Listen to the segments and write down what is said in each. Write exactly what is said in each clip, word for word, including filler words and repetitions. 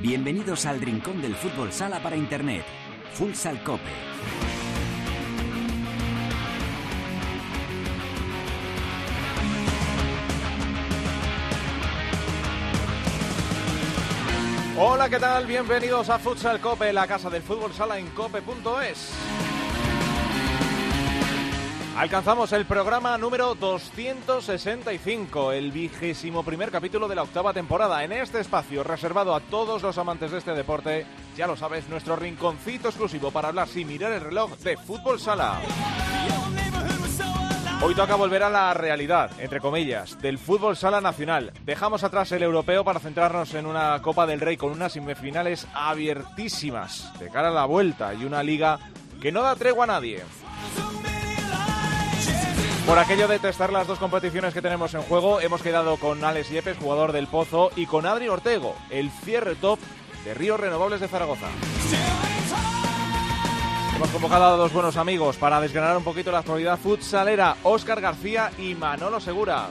Bienvenidos al rincón del fútbol sala para internet. Futsal Cope. Hola, ¿qué tal? Bienvenidos a Futsal Cope, la casa del fútbol sala en cope punto es. Alcanzamos el programa número doscientos sesenta y cinco, el vigésimo primer capítulo de la octava temporada. En este espacio reservado a todos los amantes de este deporte, ya lo sabes, nuestro rinconcito exclusivo para hablar sin mirar el reloj de fútbol sala. Hoy toca volver a la realidad, entre comillas, del fútbol sala nacional. Dejamos atrás el europeo para centrarnos en una Copa del Rey con unas semifinales abiertísimas de cara a la vuelta y una liga que no da tregua a nadie. Por aquello de testar las dos competiciones que tenemos en juego, hemos quedado con Alex Yepes, jugador del Pozo, y con Adri Ortego, el cierre top de Ríos Renovables de Zaragoza. Hemos convocado a dos buenos amigos para desgranar un poquito la actualidad futsalera, Óscar García y Manolo Segura.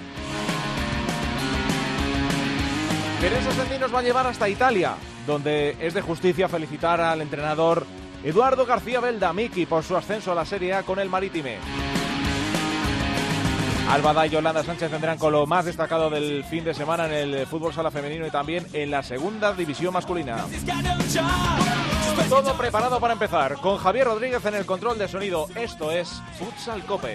Teresa Sendí nos va a llevar hasta Italia, donde es de justicia felicitar al entrenador Eduardo García Belda, Miki, por su ascenso a la Serie A con el Marítime. Álvada y Yolanda Sánchez vendrán con lo más destacado del fin de semana en el fútbol sala femenino y también en la segunda división masculina. Todo preparado para empezar, con Javier Rodríguez en el control de sonido. Esto es Futsal Cope.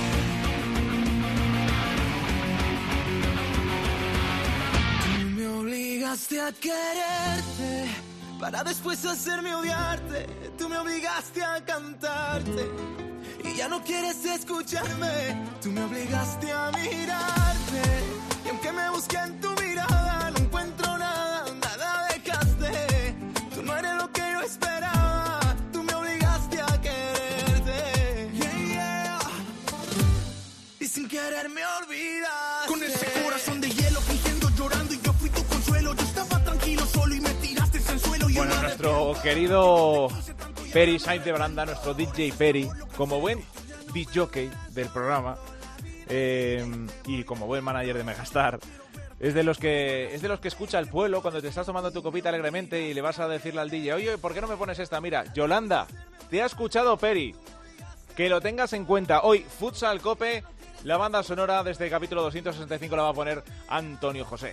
Tú me obligaste a quererte para después hacerme odiarte. Tú me obligaste a cantarte y ya no quieres escucharme. Tú me obligaste a mirarte y aunque me busqué en tu mirada no encuentro nada, nada dejaste. Tú no eres lo que yo esperaba. Tú me obligaste a quererte, yeah, yeah. Y sin querer me olvidaste. Con ese corazón de hielo fingiendo llorando y yo fui tu consuelo. Yo estaba tranquilo solo y me tiraste en el suelo. Bueno, nuestro querido Peri Sainz de Branda, nuestro D J Peri, como buen disc jockey del programa eh, y como buen manager de Megastar, es de los que es de los que escucha el pueblo cuando te estás tomando tu copita alegremente y le vas a decirle al D J, oye, ¿por qué no me pones esta? Mira, Yolanda, te ha escuchado Peri, que lo tengas en cuenta. Hoy, Futsal Cope, la banda sonora de este capítulo doscientos sesenta y cinco la va a poner Antonio José.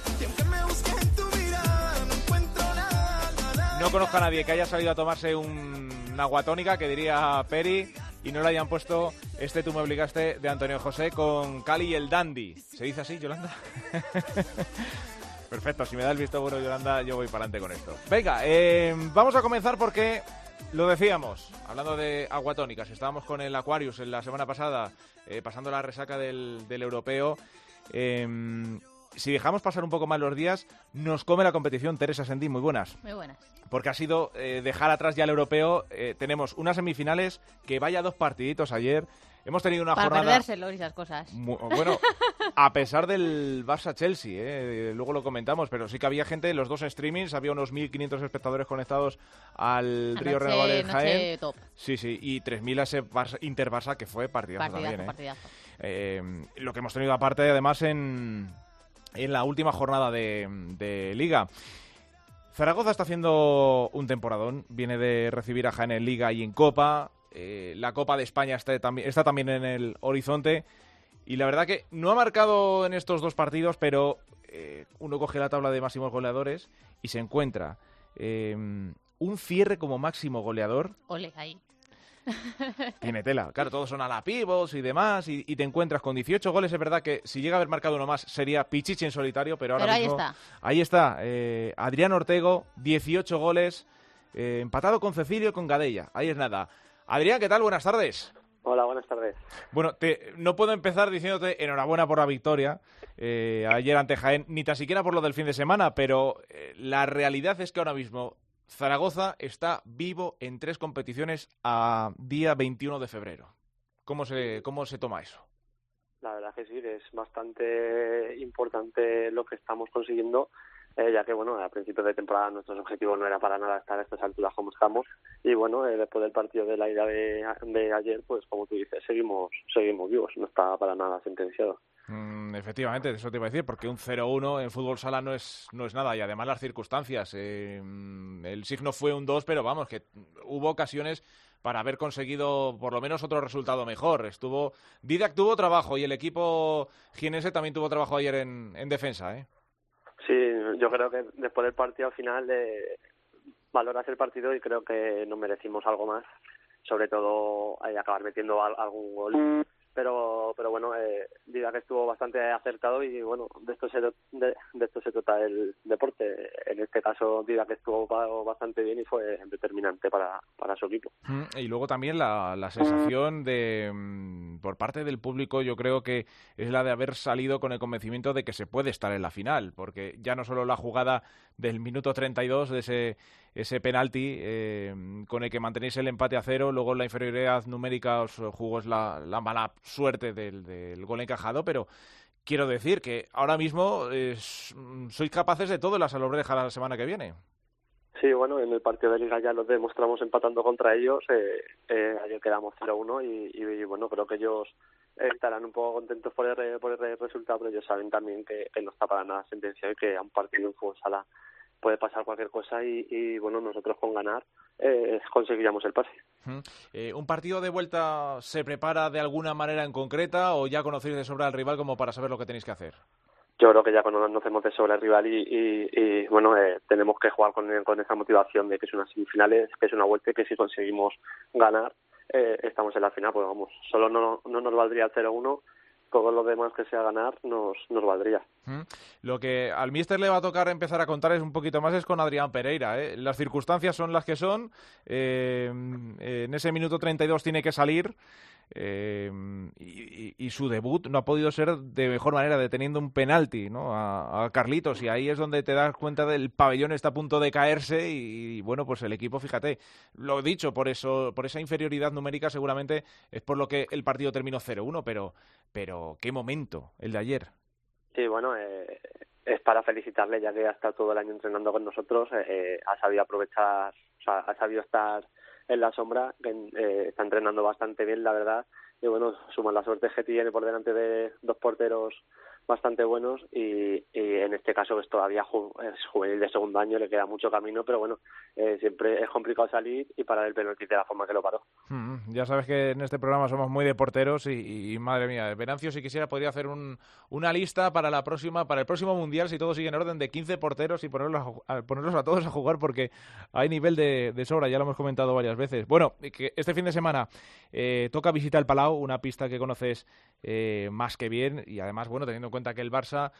No conozco a nadie que haya salido a tomarse un, una aguatónica, que diría Peri, y no le hayan puesto este Tú me obligaste de Antonio José con Cali y el Dandy. ¿Se dice así, Yolanda? Perfecto, si me da el visto bueno, Yolanda, yo voy para adelante con esto. Venga, eh, vamos a comenzar porque lo decíamos, hablando de aguatónicas, estábamos con el Aquarius en la semana pasada, eh, pasando la resaca del, del europeo. Eh, Si dejamos pasar un poco más los días, nos come la competición. Teresa Sendí, muy buenas. Muy buenas. Porque ha sido eh, dejar atrás ya el europeo. Eh, tenemos unas semifinales, que vaya dos partiditos ayer. Hemos tenido una Para jornada... Para perdérselo y esas cosas. Muy, bueno, a pesar del Barça-Chelsea, eh, luego lo comentamos, pero sí que había gente en los dos streamings, había unos mil quinientos espectadores conectados al Anoche, Río Renovables de Jaén. Top. Sí, sí, y tres mil a ese Barça, Inter-Barça, que fue partidazo, partidazo también. Eh. Partidazo. Eh, lo que hemos tenido aparte, además, en... en la última jornada de, de Liga. Zaragoza está haciendo un temporadón, viene de recibir a Jaén en Liga y en Copa, eh, la Copa de España está, está también en el horizonte, y la verdad que no ha marcado en estos dos partidos, pero eh, uno coge la tabla de máximos goleadores y se encuentra eh, un cierre como máximo goleador. Ole, ahí. Tiene tela. Claro, todos son a la pivots y demás, y, y te encuentras con dieciocho goles. Es verdad que si llega a haber marcado uno más sería Pichichi en solitario, pero ahora pero ahí mismo... está. Ahí está. Eh, Adrián Ortego, dieciocho goles, eh, empatado con Cecilio y con Gadella. Ahí es nada. Adrián, ¿qué tal? Buenas tardes. Hola, buenas tardes. Bueno, te, no puedo empezar diciéndote enhorabuena por la victoria eh, ayer ante Jaén, ni tan siquiera por lo del fin de semana, pero eh, la realidad es que ahora mismo Zaragoza está vivo en tres competiciones a día veintiuno de febrero. ¿Cómo se, cómo se toma eso? La verdad que sí, es bastante importante lo que estamos consiguiendo. eh, ya que bueno, a principios de temporada nuestros objetivos no era para nada estar a estas alturas como estamos, y bueno, eh, después del partido de la ida de, de ayer, pues como tú dices, seguimos seguimos vivos, no está para nada sentenciado. Mm, efectivamente, eso te iba a decir, porque un cero uno en fútbol sala no es no es nada, y además las circunstancias. Eh, el signo fue un dos, pero vamos, que hubo ocasiones para haber conseguido por lo menos otro resultado mejor. Estuvo Didac tuvo trabajo y el equipo jienense también tuvo trabajo ayer en, en defensa, ¿eh? Sí, yo creo que después del partido al final eh, valoras el partido y creo que nos merecimos algo más, sobre todo eh, acabar metiendo al, algún gol. Pero pero bueno, eh, diría que estuvo bastante acertado y bueno, de esto se de, de esto se trata el deporte. En este caso diría que estuvo bastante bien y fue determinante para, para su equipo. Y luego también la, la sensación de por parte del público, yo creo que es la de haber salido con el convencimiento de que se puede estar en la final, porque ya no solo la jugada del minuto treinta y dos de ese ese penalti eh, con el que mantenéis el empate a cero, luego la inferioridad numérica os jugó la, la mala suerte del, del gol encajado, pero quiero decir que ahora mismo eh, sois capaces de todo en la Salobreja la semana que viene. Sí, bueno, en el partido de Liga ya lo demostramos empatando contra ellos, eh, eh, ayer quedamos cero uno y, y, y bueno, creo que ellos estarán un poco contentos por el, por el resultado, pero ellos saben también que, que no está para nada sentenciado y que a un partido en fútbol sala puede pasar cualquier cosa y, y bueno, nosotros con ganar eh, conseguiríamos el pase. Uh-huh. Eh, ¿Un partido de vuelta se prepara de alguna manera en concreta o ya conocéis de sobra al rival como para saber lo que tenéis que hacer? Yo creo que ya conocemos de sobra el rival y, y, y bueno, eh, tenemos que jugar con, con esa motivación de que es unas semifinales, que es una vuelta y que si conseguimos ganar eh, estamos en la final, pues vamos, solo no, no nos valdría el cero uno, todo lo demás que sea ganar nos, nos valdría. Mm. Lo que al míster le va a tocar empezar a contar es un poquito más es con Adrián Pereira, ¿eh? Las circunstancias son las que son, eh, en ese minuto treinta y dos tiene que salir eh, y, y, y su debut no ha podido ser de mejor manera, deteniendo un penalti, ¿no? a, a Carlitos, y ahí es donde te das cuenta del pabellón está a punto de caerse y, y bueno, pues el equipo, fíjate, lo dicho, por eso, por esa inferioridad numérica seguramente es por lo que el partido terminó cero uno, pero, pero qué momento el de ayer. Sí, bueno, eh, es para felicitarle, ya que ha estado todo el año entrenando con nosotros, eh, ha sabido aprovechar, o sea, ha sabido estar en la sombra, eh, está entrenando bastante bien, la verdad, y bueno, suma la suerte que tiene por delante de dos porteros bastante buenos y, y en este caso pues todavía ju- es juvenil de segundo año, le queda mucho camino, pero bueno, eh, siempre es complicado salir y parar el penalti de la forma que lo paró. Mm, ya sabes que en este programa somos muy de porteros y, y madre mía, Venancio si quisiera podría hacer un, una lista para la próxima, para el próximo mundial, si todo sigue en orden, de quince porteros y ponerlos a, a, ponerlos a todos a jugar porque hay nivel de, de sobra, ya lo hemos comentado varias veces. Bueno, que este fin de semana eh, toca visitar el Palau, una pista que conoces eh, más que bien y además, bueno, teniendo en cuenta que el Barça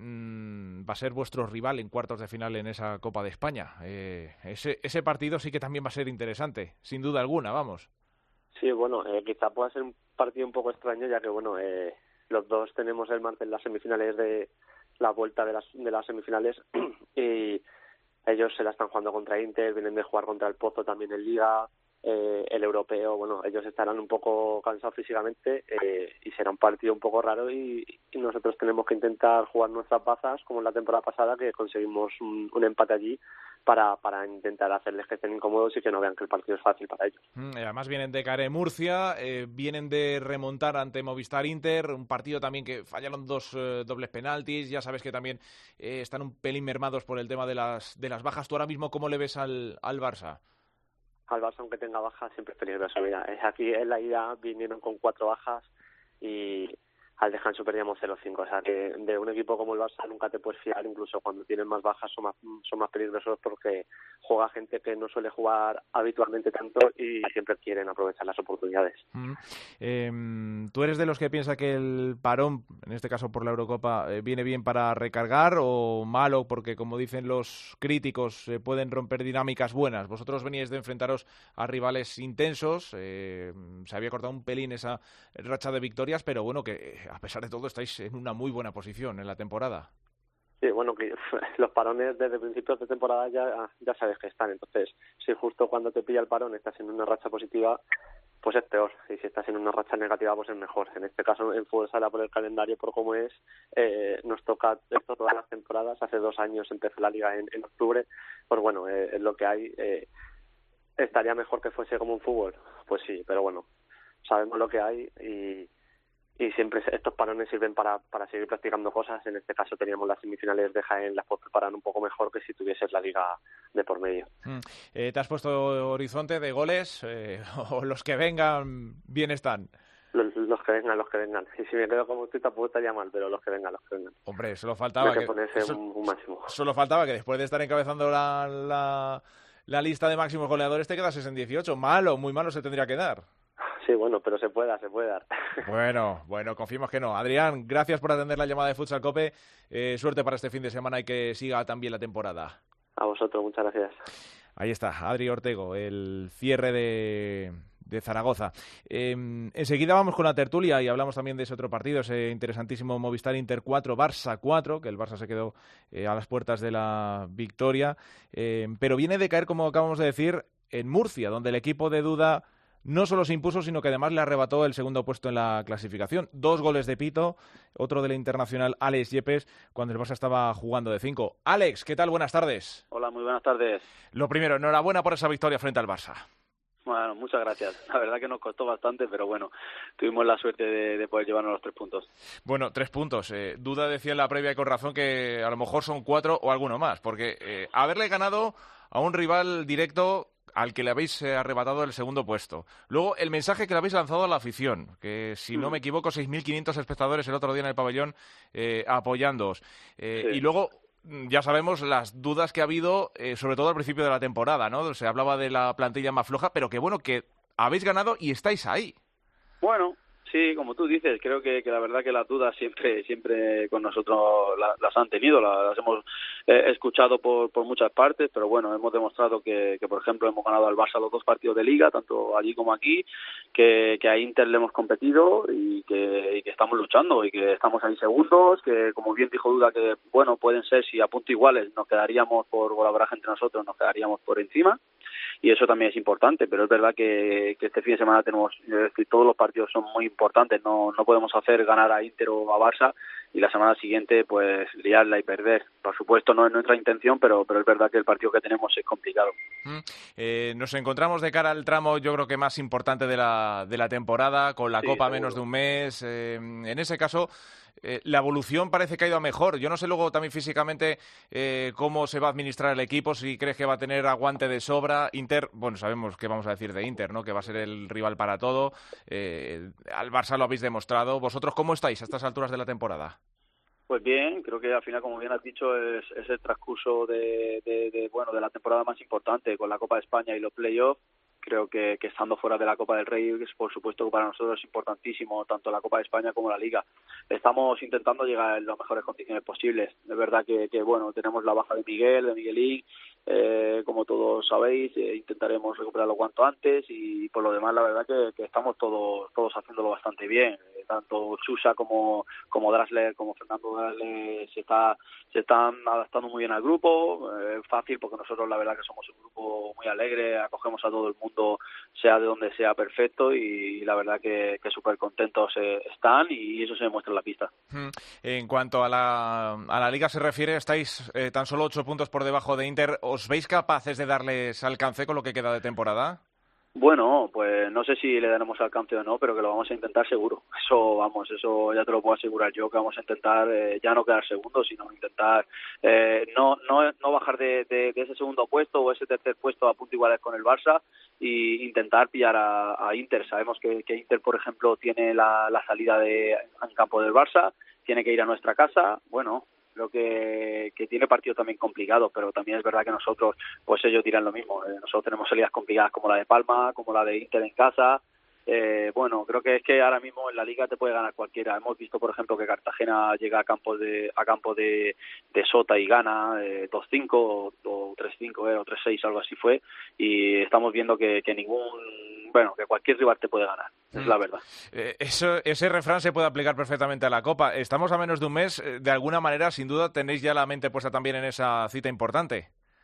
mmm, va a ser vuestro rival en cuartos de final en esa Copa de España. Eh, ese, ese partido sí que también va a ser interesante, sin duda alguna, vamos. Sí, bueno, eh, quizá pueda ser un partido un poco extraño, ya que bueno, eh, los dos tenemos el martes las semifinales de la vuelta de las, de las semifinales y ellos se la están jugando contra Inter, vienen de jugar contra el Pozo también en Liga. Eh, el europeo, bueno, ellos estarán un poco cansados físicamente eh, y será un partido un poco raro y, y nosotros tenemos que intentar jugar nuestras bazas como en la temporada pasada, que conseguimos un, un empate allí para, para intentar hacerles que estén incómodos y que no vean que el partido es fácil para ellos. Mm, además vienen de caer en Murcia, eh, vienen de remontar ante Movistar Inter, un partido también que fallaron dos eh, dobles penaltis, ya sabes que también eh, están un pelín mermados por el tema de las, de las bajas. ¿Tú ahora mismo cómo le ves al, al Barça? Al Barça, aunque tenga bajas, siempre es peligroso. Mira, aquí en la ida vinieron con cuatro bajas y al descanso perdíamos cero cinco. O sea, que de un equipo como el Barça nunca te puedes fiar, incluso cuando tienen más bajas son más, son más peligrosos porque juega gente que no suele jugar habitualmente tanto y siempre quieren aprovechar las oportunidades. Mm. Eh, ¿Tú eres de los que piensa que el parón, en este caso por la Eurocopa, eh, viene bien para recargar o malo porque, como dicen los críticos, eh, pueden romper dinámicas buenas? Vosotros veníais de enfrentaros a rivales intensos, eh, se había cortado un pelín esa racha de victorias, pero bueno, que a pesar de todo estáis en una muy buena posición en la temporada. Sí, bueno, que los parones desde principios de temporada ya, ya sabes que están, entonces si justo cuando te pilla el parón estás en una racha positiva, pues es peor. Y si estás en una racha negativa, pues es mejor. En este caso, en fútbol sala, por el calendario, por cómo es, eh, nos toca esto todas las temporadas. Hace dos años empezó la liga en, en octubre. Pues bueno, eh, es lo que hay. Eh, ¿Estaría mejor que fuese como un fútbol? Pues sí, pero bueno, sabemos lo que hay y, y siempre estos parones sirven para, para seguir practicando cosas. En este caso teníamos las semifinales de Jaén, las puedes preparar un poco mejor que si tuvieses la liga de por medio. Mm. Eh, ¿Te has puesto horizonte de goles eh, o los que vengan bien están? Los, los que vengan, los que vengan. Y si me quedo como estoy tampoco estaría mal, pero los que vengan, los que vengan. Hombre, solo faltaba que, que, ponerse eso, un, un máximo. Solo faltaba que después de estar encabezando la, la, la lista de máximos goleadores te quedases en dieciocho. Malo, muy malo se tendría que dar. Sí, bueno, pero se puede dar, se puede dar. Bueno, bueno, confiemos que no. Adrián, gracias por atender la llamada de Futsal Cope. Eh, suerte para este fin de semana y que siga también la temporada. A vosotros, muchas gracias. Ahí está, Adri Ortego, el cierre de, de Zaragoza. Eh, enseguida vamos con la tertulia y hablamos también de ese otro partido, ese interesantísimo Movistar Inter cuatro, Barça cuatro, que el Barça se quedó eh, a las puertas de la victoria. Eh, pero viene de caer, como acabamos de decir, en Murcia, donde el equipo de Duda no solo se impuso, sino que además le arrebató el segundo puesto en la clasificación. Dos goles de Pito, otro del internacional Alex Yepes, cuando el Barça estaba jugando de cinco. Alex, ¿qué tal? Buenas tardes. Hola, muy buenas tardes. Lo primero, enhorabuena por esa victoria frente al Barça. Bueno, muchas gracias. La verdad que nos costó bastante, pero bueno, tuvimos la suerte de, de poder llevarnos los tres puntos. Bueno, tres puntos. Eh, Duda decía en la previa y con razón que a lo mejor son cuatro o alguno más, porque eh, haberle ganado a un rival directo al que le habéis eh, arrebatado el segundo puesto. Luego, el mensaje que le habéis lanzado a la afición, que si mm. no me equivoco, seis mil quinientos espectadores el otro día en el pabellón eh, apoyándoos. Eh, sí. Y luego, ya sabemos las dudas que ha habido, eh, sobre todo al principio de la temporada, ¿no? Se hablaba de la plantilla más floja, pero que bueno, que habéis ganado y estáis ahí. Bueno, sí, como tú dices, creo que, que la verdad que las dudas siempre siempre con nosotros la, las han tenido, las, las hemos eh, escuchado por, por muchas partes, pero bueno, hemos demostrado que, que, por ejemplo, hemos ganado al Barça los dos partidos de Liga, tanto allí como aquí, que, que a Inter le hemos competido y que, y que estamos luchando y que estamos ahí segundos, que como bien dijo Duda, que bueno, pueden ser, si a punto iguales nos quedaríamos por golaboraje entre nosotros, nos quedaríamos por encima. Y eso también es importante, pero es verdad que, que este fin de semana tenemos, es decir, todos los partidos son muy importantes, no no podemos hacer ganar a Inter o a Barça y la semana siguiente pues liarla y perder. Por supuesto no es nuestra intención, pero pero es verdad que el partido que tenemos es complicado. Mm. Eh, nos encontramos de cara al tramo, yo creo que más importante de la de la temporada, con la sí, Copa a seguro. menos de un mes. Eh, en ese caso, eh, la evolución parece que ha ido a mejor. Yo no sé luego también físicamente eh, cómo se va a administrar el equipo, si crees que va a tener aguante de sobra. Inter, bueno, sabemos qué vamos a decir de Inter, ¿no? Que va a ser el rival para todo. Eh, al Barça lo habéis demostrado. ¿Vosotros cómo estáis a estas alturas de la temporada? Pues bien, creo que al final, como bien has dicho, es, es el transcurso de, de, de, bueno, de la temporada más importante con la Copa de España y los playoffs. Creo que, que estando fuera de la Copa del Rey, es, por supuesto que para nosotros es importantísimo tanto la Copa de España como la Liga. Estamos intentando llegar en las mejores condiciones posibles. Es verdad que, que bueno, tenemos la baja de Miguel, de Miguelín, eh, como todos sabéis, eh, intentaremos recuperarlo cuanto antes y por lo demás la verdad que, que estamos todos todos haciéndolo bastante bien. Eh, tanto Chusa como como Drasler, como Fernando Drasler se está se están adaptando muy bien al grupo. Eh, fácil porque nosotros la verdad que somos un grupo muy alegre, acogemos a todo el mundo, sea de donde sea, perfecto, y la verdad que, que súper contentos eh, están y eso se demuestra en la pista. En cuanto a la, a la Liga se refiere, estáis eh, tan solo ocho puntos por debajo de Inter. ¿Os veis capaces de darles alcance con lo que queda de temporada? Bueno, pues no sé si le daremos alcance o no, pero que lo vamos a intentar seguro. Eso, vamos, eso ya te lo puedo asegurar yo, que vamos a intentar eh, ya no quedar segundos, sino intentar eh, no no no bajar de, de, de ese segundo puesto o ese tercer puesto a punto iguales con el Barça y intentar pillar a, a Inter. Sabemos que, que Inter, por ejemplo, tiene la, la salida de en campo del Barça, tiene que ir a nuestra casa, bueno... Creo que, que tiene partidos también complicados, pero también es verdad que nosotros, pues ellos dirán lo mismo. Eh, nosotros tenemos salidas complicadas como la de Palma, como la de Inter en casa. Eh, bueno, creo que es que ahora mismo en la Liga te puede ganar cualquiera. Hemos visto, por ejemplo, que Cartagena llega a campo de a campo de, de Sota y gana eh, dos cinco o tres cinco eh, o tres seis, algo así fue. Y estamos viendo que, que ningún... bueno, que cualquier rival te puede ganar, es mm. la verdad. Eh, eso, ese refrán se puede aplicar perfectamente a la Copa. Estamos a menos de un mes, de alguna manera, sin duda, tenéis ya la mente puesta también en esa cita importante.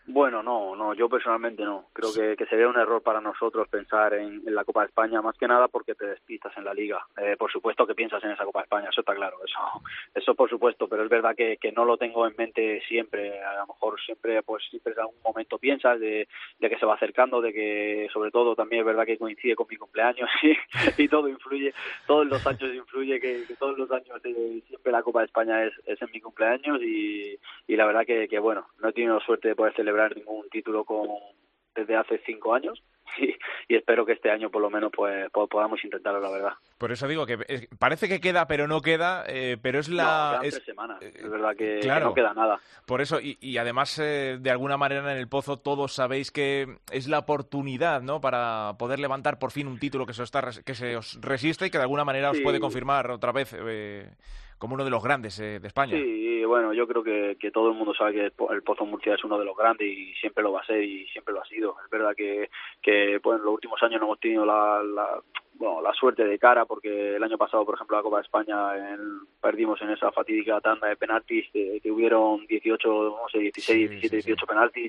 Bueno, no, no, yo personalmente no. Creo que, que sería un error para nosotros pensar en, en la Copa de España, más que nada porque te despistas en la Liga. Eh, por supuesto que piensas en esa Copa de España, eso está claro, eso eso por supuesto, pero es verdad que, que no lo tengo en mente siempre. A lo mejor siempre, pues siempre en algún momento piensas de, de que se va acercando, de que sobre todo también es verdad que coincide con mi cumpleaños y, y todo influye, todos los años influye que, que todos los años eh, siempre la Copa de España es, es en mi cumpleaños y, y la verdad que, que bueno, no he tenido suerte de poder celebrar ningún título con, desde hace cinco años y, y espero que este año por lo menos pues podamos intentarlo, la verdad. Por eso digo que es, parece que queda pero no queda, eh, pero es la... No, quedan es, tres semanas, es verdad que, claro, que no queda nada. Por eso, y, y además eh, de alguna manera en el Pozo todos sabéis que es la oportunidad, ¿no?, para poder levantar por fin un título que se os, está, que se os resiste y que de alguna manera os sí. puede confirmar otra vez eh, como uno de los grandes eh, de España. Sí, bueno, yo creo que, que todo el mundo sabe que el Pozo Murcia es uno de los grandes y siempre lo va a ser y siempre lo ha sido. Es verdad que, que pues, en los últimos años no hemos tenido la, la, bueno, la suerte de cara porque el año pasado, por ejemplo, la Copa de España en, perdimos en esa fatídica tanda de penaltis que, que hubieron dieciocho, no sé, dieciséis, sí, diecisiete, sí, dieciocho sí. penaltis.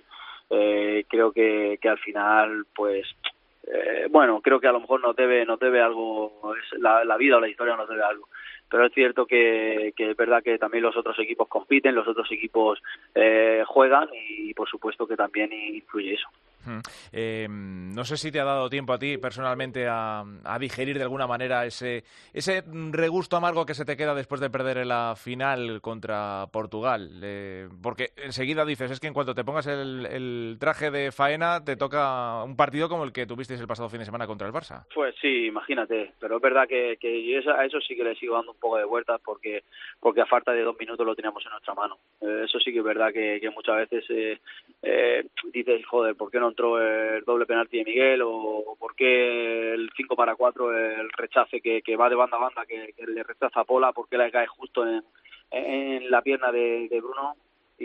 Eh, creo que, que al final, pues... Eh, bueno, creo que a lo mejor nos debe, nos debe algo, la, la vida o la historia nos debe algo. Pero es cierto que, que es verdad que también los otros equipos compiten, los otros equipos eh, juegan y por supuesto que también influye eso. Eh, no sé si te ha dado tiempo a ti personalmente a, a digerir de alguna manera ese ese regusto amargo que se te queda después de perder en la final contra Portugal, eh, porque enseguida dices, es que en cuanto te pongas el, el traje de faena te toca un partido como el que tuvisteis el pasado fin de semana contra el Barça. Pues sí, imagínate, pero es verdad que, que eso, a eso sí que le sigo dando un poco de vueltas porque porque a falta de dos minutos lo teníamos en nuestra mano. Eh, eso sí que es verdad que, que muchas veces eh, eh, dices, joder, ¿por qué no entró el doble penalti de Miguel o por qué el cinco para cuatro, el rechace que, que va de banda a banda, que, que le rechaza a Pola, por qué le cae justo en, en la pierna de, de Bruno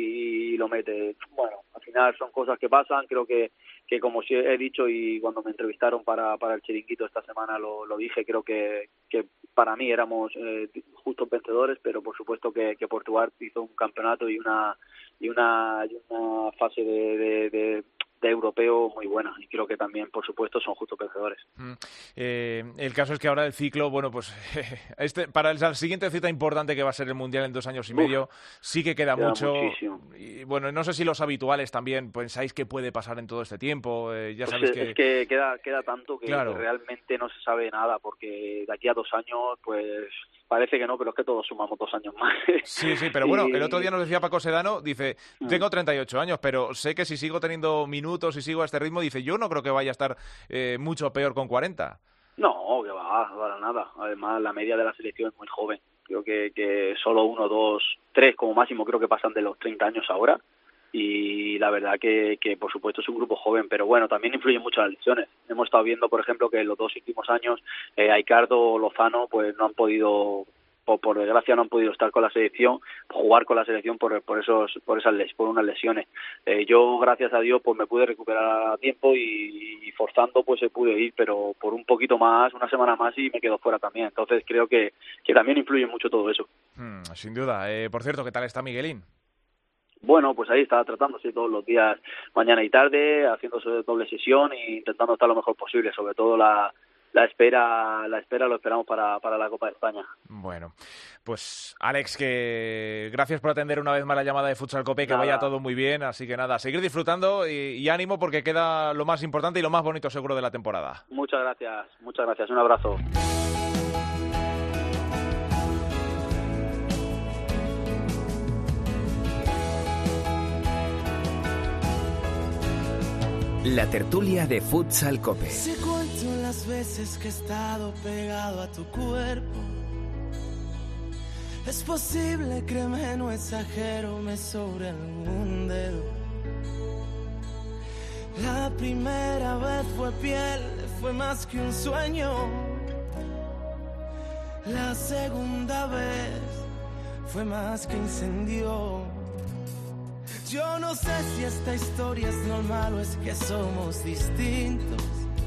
y lo mete? Bueno, al final son cosas que pasan, creo que, que como he dicho y cuando me entrevistaron para, para el Chiringuito esta semana lo, lo dije, creo que, que para mí éramos eh, justos vencedores, pero por supuesto que, que Portugal hizo un campeonato y una y una, y una fase de, de, de de europeo muy buena y creo que también por supuesto son justos vencedores. Mm. Eh, el caso es que ahora el ciclo, bueno pues este para la siguiente cita importante que va a ser el Mundial en dos años y Uf, medio sí que queda, queda mucho muchísimo. Y bueno, no sé si los habituales también pensáis que puede pasar en todo este tiempo, eh, ya pues sabéis es, que... es que queda, queda tanto que, claro. que realmente no se sabe nada porque de aquí a dos años pues parece que no, pero es que todos sumamos dos años más. Sí, sí, pero bueno, y... el otro día nos decía Paco Sedano, dice, tengo treinta y ocho años, pero sé que si sigo teniendo minutos y sigo a este ritmo, dice, yo no creo que vaya a estar eh, mucho peor con cuarenta. No, que va, para nada. Además, la media de la selección es muy joven. Creo que, que solo uno, dos, tres como máximo creo que pasan de los treinta años ahora. Y la verdad que, que por supuesto es un grupo joven, pero bueno, también influyen mucho las lesiones. Hemos estado viendo, por ejemplo, que en los dos últimos años eh, Aicardo o Lozano pues no han podido... o por desgracia no han podido estar con la selección, jugar con la selección por por esos por esas les, por unas lesiones. Eh, yo gracias a Dios pues me pude recuperar a tiempo y, y forzando pues se pude ir, pero por un poquito más, una semana más y me quedo fuera también. Entonces creo que, que también influye mucho todo eso. Hmm, sin duda. Eh, por cierto, ¿qué tal está Miguelín? Bueno, pues ahí está tratándose todos los días, mañana y tarde, haciéndose doble sesión e intentando estar lo mejor posible, sobre todo la La espera, la espera lo esperamos para, para la Copa de España. Bueno, pues Alex, que gracias por atender una vez más la llamada de Futsal Cope, que nada. vaya todo muy bien, así que nada, seguir disfrutando y, y ánimo porque queda lo más importante y lo más bonito seguro de la temporada. Muchas gracias, muchas gracias, un abrazo. La tertulia de Futsal Cope. Se cuento las veces que he estado pegado a tu cuerpo. Es posible, créeme, no exagero, me sobra algún dedo. La primera vez fue piel, fue más que un sueño. La segunda vez fue más que incendio. Yo no sé si esta historia es normal o es que somos distintos.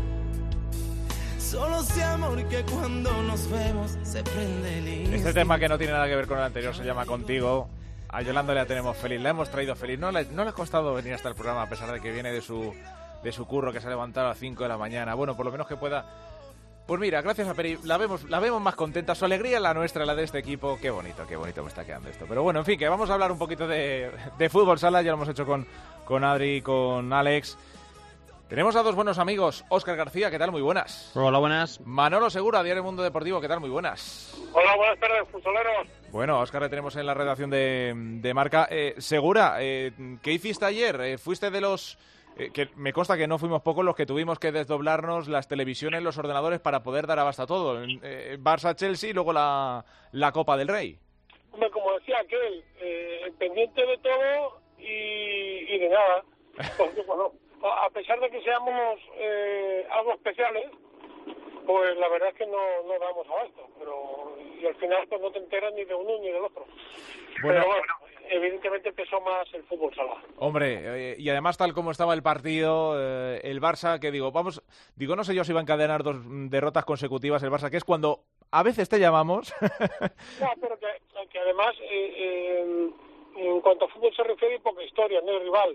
Solo sé, amor, que cuando nos vemos se prende el instante. Este tema que no tiene nada que ver con el anterior se llama Contigo. a Yolanda la tenemos feliz, la hemos traído feliz. No le, no le ha costado venir hasta el programa a pesar de que viene de su, de su curro, que se ha levantado a las cinco de la mañana. Bueno, por lo menos que pueda... Pues mira, gracias a Peri, la vemos, la vemos más contenta. Su alegría es la nuestra, la de este equipo. Qué bonito, qué bonito me está quedando esto. Pero bueno, en fin, que vamos a hablar un poquito de, de fútbol sala. Ya lo hemos hecho con, con Adri, con Alex. Tenemos a dos buenos amigos. Óscar García, ¿qué tal? Muy buenas. Hola, buenas. Manolo Segura, Diario Mundo Deportivo, ¿qué tal? Muy buenas. Hola, buenas tardes, futboleros. Bueno, a Óscar le tenemos en la redacción de, de Marca. Eh, Segura, eh, ¿qué hiciste ayer? Eh, ¿Fuiste de los... Eh, que me consta que no fuimos pocos los que tuvimos que desdoblarnos las televisiones, los ordenadores para poder dar abasto a todo? Eh, Barça-Chelsea y luego la, la Copa del Rey. Hombre, como decía aquel, eh, pendiente de todo y, y de nada. Porque, bueno, a pesar de que seamos eh, algo especiales, pues la verdad es que no, no damos abasto. Pero, y al final pues no te enteras ni de uno ni del otro. Bueno, pero bueno, evidentemente pesó más el fútbol sala. Hombre, eh, y además tal como estaba el partido, eh, el Barça, que digo, vamos, digo, no sé yo si va a encadenar dos derrotas consecutivas el Barça, que es cuando a veces te llamamos. No, pero que, que además, eh, eh, en cuanto a fútbol se refiere, hay poca historia, no hay rival.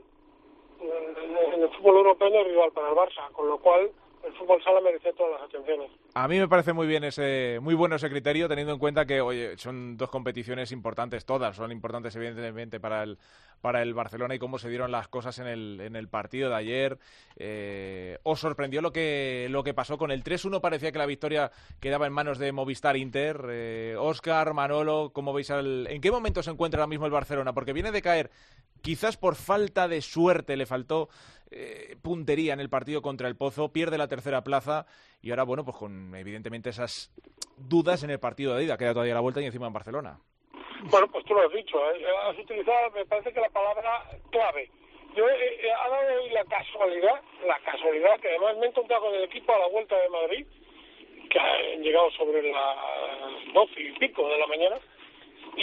En, en el fútbol europeo no hay rival para el Barça, con lo cual el fútbol sala merece todas las atenciones. A mí me parece muy bien ese, muy bueno ese criterio, teniendo en cuenta que, oye, son dos competiciones importantes, todas son importantes evidentemente para el para el Barcelona y cómo se dieron las cosas en el en el partido de ayer. Eh, ¿Os sorprendió lo que lo que pasó con el tres uno? Parecía que la victoria quedaba en manos de Movistar Inter. Eh, Óscar, Manolo, ¿cómo veis al, en qué momento se encuentra ahora mismo el Barcelona? Porque viene de caer, quizás por falta de suerte, le faltó eh, puntería en el partido contra el Pozo, pierde la tercera plaza y ahora, bueno, pues con evidentemente esas dudas en el partido de ida, queda todavía la vuelta y encima en Barcelona. Bueno, pues tú lo has dicho, ¿eh? Has utilizado, me parece que la palabra clave. Yo he, he dado hoy la casualidad, la casualidad, que además me he encontrado con el equipo a la vuelta de Madrid, que han llegado sobre las doce y pico de la mañana, y,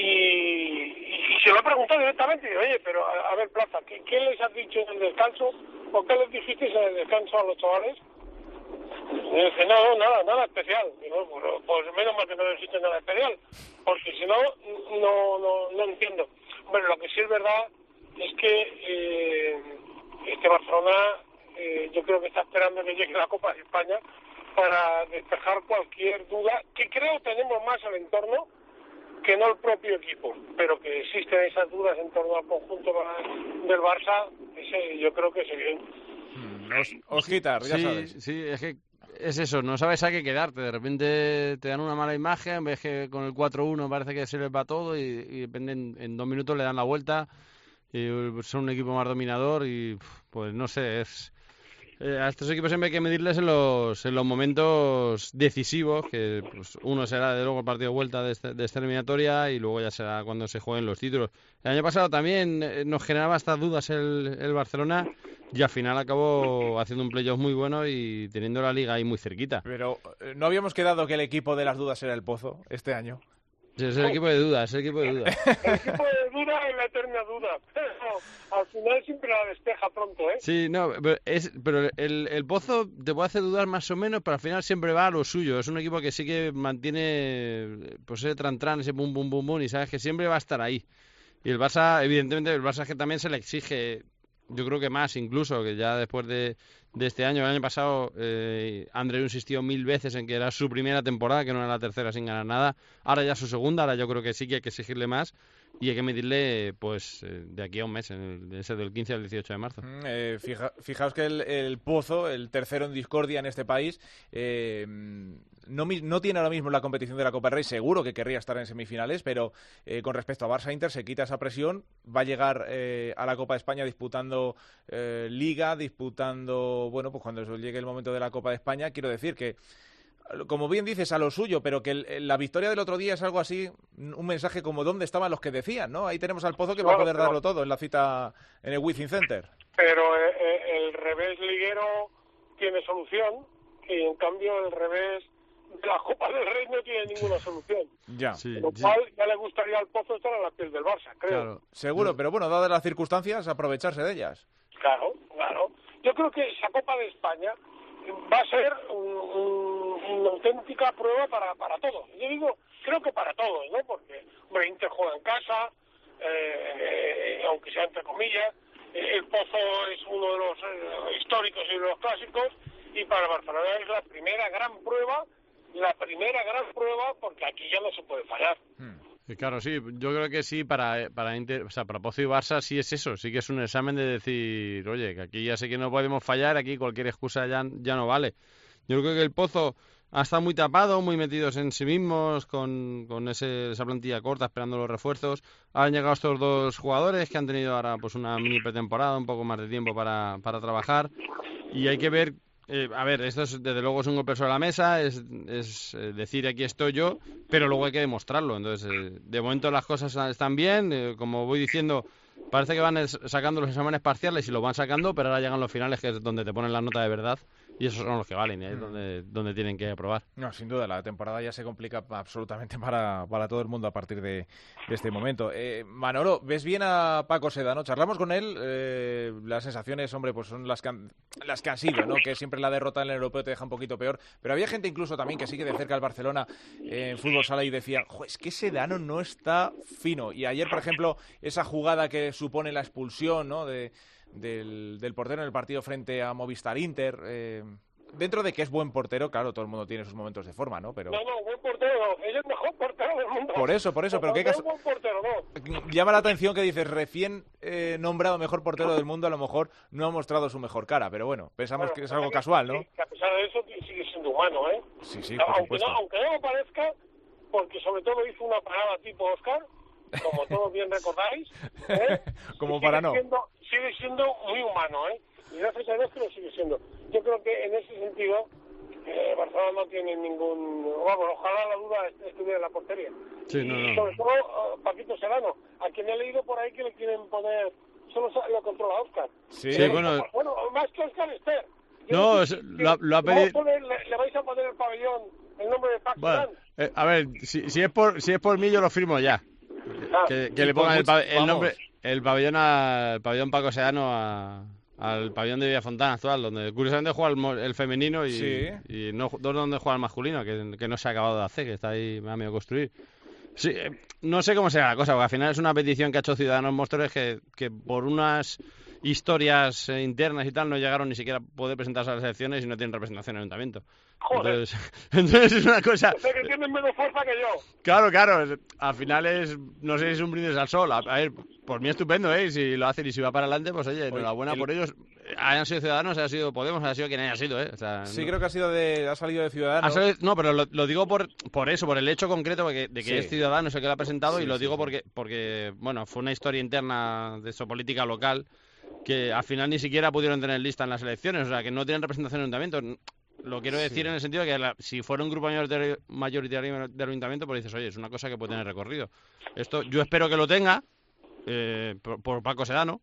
y, y se lo he preguntado directamente, y digo, oye, pero a, a ver, Plaza, ¿qué, ¿qué les has dicho en el descanso? ¿O qué les dijisteis en el descanso a los chavales? Y dice, no, nada, nada especial. Digo, pues, pues menos mal que no existe nada especial, porque si no, no, no, no entiendo. Bueno, lo que sí es verdad es que eh, este Barcelona eh, yo creo que está esperando que llegue la Copa de España para despejar cualquier duda, que creo tenemos más al entorno que no el propio equipo, pero que existen esas dudas en torno al conjunto del Barça, ese yo creo que es evidente. Os, Osquitar, ya sí, sabes. Sí, es que es eso, no sabes a qué quedarte. De repente te dan una mala imagen, ves que con el cuatro uno parece que se les va todo y, y depende en, en dos minutos le dan la vuelta y son un equipo más dominador y pues no sé, es... Eh, a estos equipos siempre hay que medirles en los, en los momentos decisivos, que pues, uno será de luego el partido de vuelta de, este, de esta eliminatoria y luego ya será cuando se jueguen los títulos. El año pasado también eh, nos generaba estas dudas el, el Barcelona y al final acabó haciendo un playoff muy bueno y teniendo la liga ahí muy cerquita. Pero eh, ¿no habíamos quedado que el equipo de las dudas era el Pozo este año? Sí, es el equipo de dudas, es el equipo de dudas. El equipo de duda es la eterna duda. Pero al final siempre la despeja pronto, ¿eh? Sí, no, pero, es, pero el, el Pozo te puede hacer dudar más o menos, pero al final siempre va a lo suyo. Es un equipo que sí que mantiene pues ese tran-tran, ese pum pum pum pum y sabes que siempre va a estar ahí. Y el Barça, evidentemente, el Barça es que también se le exige, yo creo que más incluso, que ya después de, de este año, el año pasado, eh, Andreu insistió mil veces en que era su primera temporada, que no era la tercera sin ganar nada. Ahora ya su segunda, ahora yo creo que sí que hay que exigirle más y hay que medirle pues eh, de aquí a un mes, en el, ese del quince al dieciocho de marzo. Eh, fija, fijaos que el, el Pozo, el tercero en discordia en este país, eh, no, no tiene ahora mismo la competición de la Copa del Rey, seguro que querría estar en semifinales, pero eh, con respecto a Barça-Inter se quita esa presión, va a llegar eh, a la Copa de España disputando eh, Liga, disputando, bueno, pues cuando llegue el momento de la Copa de España, quiero decir que, como bien dices, a lo suyo, pero que el, la victoria del otro día es algo así, un mensaje como dónde estaban los que decían, ¿no? Ahí tenemos al Pozo que va a poder darlo todo en la cita en el Wizzing Center. Pero eh, el revés liguero tiene solución y en cambio el revés de la Copa del Rey no tiene ninguna solución. Ya. Sí, Lo sí. cual ya le gustaría al Pozo estar a la piel del Barça, creo. Claro. Seguro, pero bueno, dadas las circunstancias, aprovecharse de ellas. Claro, claro. Yo creo que esa Copa de España va a ser un, un, una auténtica prueba para, para todos. Yo digo, creo que para todos, ¿no? Porque, hombre, Inter juega en casa, eh, eh, aunque sea entre comillas. Eh, el Pozo es uno de los eh, históricos y de los clásicos, y para el Barcelona es la primera gran prueba, la primera gran prueba, porque aquí ya no se puede fallar. Hmm. Y claro, sí, yo creo que sí, para para Inter, o sea, para Pozo y Barça sí es eso, sí que es un examen de decir, oye, que aquí ya sé que no podemos fallar, aquí cualquier excusa ya, ya no vale. Yo creo que el Pozo ha estado muy tapado, muy metidos en sí mismos, con, con ese, esa plantilla corta, esperando los refuerzos. Han llegado estos dos jugadores que han tenido ahora pues una mini pretemporada, un poco más de tiempo para, para trabajar, y hay que ver. Eh, a ver, esto es, desde luego es un golpe sobre la mesa, es, es eh, decir aquí estoy yo, pero luego hay que demostrarlo. Entonces, eh, de momento las cosas están bien, eh, como voy diciendo, parece que van es, sacando los exámenes parciales y lo van sacando, pero ahora llegan los finales, que es donde te ponen la nota de verdad, y esos son los que valen, y ahí es donde, donde tienen que aprobar. No, sin duda, la temporada ya se complica absolutamente para, para todo el mundo a partir de, de este momento. Eh, Manolo, ¿ves bien a Paco Sedano? Charlamos con él, eh, las sensaciones, hombre, pues son las que han, las que han sido, ¿no? Que siempre la derrota en el europeo te deja un poquito peor, pero había gente incluso también que sigue de cerca al Barcelona eh, en fútbol sala y decía, jo, es que Sedano no está fino. Y ayer, por ejemplo, esa jugada que supone la expulsión, ¿no? de Del, del portero en el partido frente a Movistar Inter, eh, dentro de que es buen portero, claro, todo el mundo tiene sus momentos de forma, ¿no? Pero No, no, buen portero no, es el mejor portero del mundo. por eso, por eso, pero qué no, caso... buen portero, no. Llama la atención que dices, recién eh, nombrado mejor portero del mundo, a lo mejor no ha mostrado su mejor cara, pero bueno, pensamos Bueno, que es algo que, casual, ¿no? Que a pesar de eso sigue siendo humano, ¿eh? Sí, sí, por aunque, supuesto. no, aunque no lo parezca, porque sobre todo hizo una parada tipo Oscar, como todos bien recordáis, ¿eh? Como sigue para no. Siendo, sigue siendo muy humano, ¿eh? Y gracias a Dios que lo sigue siendo. Yo creo que en ese sentido eh, Barcelona no tiene ningún... Vamos, ojalá la duda estuviera en la portería. Sí, no, y no. sobre todo uh, Paquito Sedano, a quien he leído por ahí que le quieren poner... Solo lo controla Oscar. Sí, Sí, bueno... Bueno, más que Oscar Ester. Yo No, no sé es- si- lo ha- lo ha ¿cómo pedido- poner- le, le vais a poner el pabellón, el nombre de Paco Bueno, Sedano? eh, a ver, si, si es por si es por mí yo lo firmo ya. Ah, Que, que y le por pongan el, mucho- pa- el vamos. nombre, el pabellón a- el pabellón Paco Sedano a- al pabellón de Villafontana actual, donde curiosamente juega el, mo- el femenino y, Sí. y no no donde juega el masculino, que, que no se ha acabado de hacer, que está ahí a medio construir. Sí, eh, no sé cómo será la cosa, porque al final es una petición que ha hecho Ciudadanos Móstoles que, que por unas historias eh, internas y tal no llegaron ni siquiera a poder presentarse a las elecciones y no tienen representación en el ayuntamiento. Joder. Entonces, entonces es una cosa... O sea, que tienen menos fuerza que yo. Claro, claro, es- al final es, no sé si es un brindis al sol. A, a ver, por mí estupendo, ¿eh? Si lo hacen y si va para adelante, pues oye, enhorabuena el- por ellos. Hayan sido Ciudadanos, haya sido Podemos, haya sido quien haya sido, ¿eh? O sea, Sí, no- creo que ha sido de, ha salido de Ciudadanos. Ha salido- no, pero lo, lo digo por, por eso, por el hecho concreto de que, de que Sí. es Ciudadanos el que lo ha presentado, Sí, y lo sí, digo sí. porque, porque, bueno, fue una historia interna de su política local que al final ni siquiera pudieron tener lista en las elecciones, o sea, que no tienen representación en el ayuntamiento. Lo quiero decir Sí. en el sentido de que la- si fuera un grupo mayoritario, mayoritario del ayuntamiento, pues dices, oye, es una cosa que puede tener recorrido. Esto yo espero que lo tenga, eh, por, por Paco Sedano,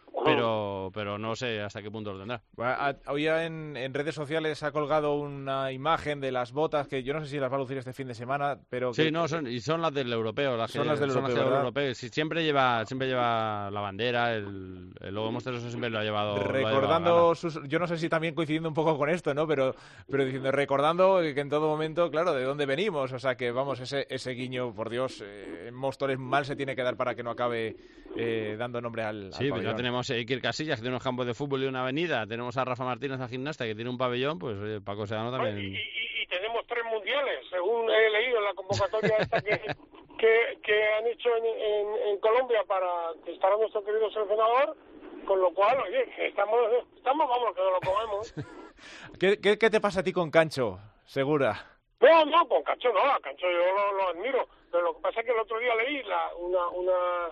pero, pero no sé hasta qué punto lo tendrá. A- a- Hoy en, en redes sociales ha colgado una imagen de las botas que yo no sé si las va a lucir este fin de semana, pero que- Sí, no, son, y son las del europeo, las Son que, las del europeo, del ¿verdad? europeo. Sí, siempre lleva, siempre lleva la bandera, el, el logo Monster, eso siempre lo ha llevado. lo ha llevado recordando Gana. sus, yo no sé si también coincidiendo un poco con esto, ¿no? Pero, pero diciendo, recordando que en todo momento, claro, de dónde venimos, o sea que vamos, ese, ese guiño, por Dios, eh, en Móstoles mal se tiene que dar para que no acabe eh, dando nombre al, al Sí, pero pabellón. ya tenemos a Iker Casillas, que tiene unos campos de fútbol y una avenida. Tenemos a Rafa Martínez, a gimnasta, que tiene un pabellón. Pues oye, Paco Sedano Y, también. y- y tenemos tres mundiales, según he leído en la convocatoria esta que, que, que han hecho en, en, en Colombia para testar a nuestro querido seleccionador, con lo cual, oye, que estamos, estamos vamos, que no lo comemos. ¿Qué, qué, qué te pasa a ti con Cancho, Segura? No, no, con Cancho no, a Cancho yo lo, lo admiro, pero lo que pasa es que el otro día leí la, una, una,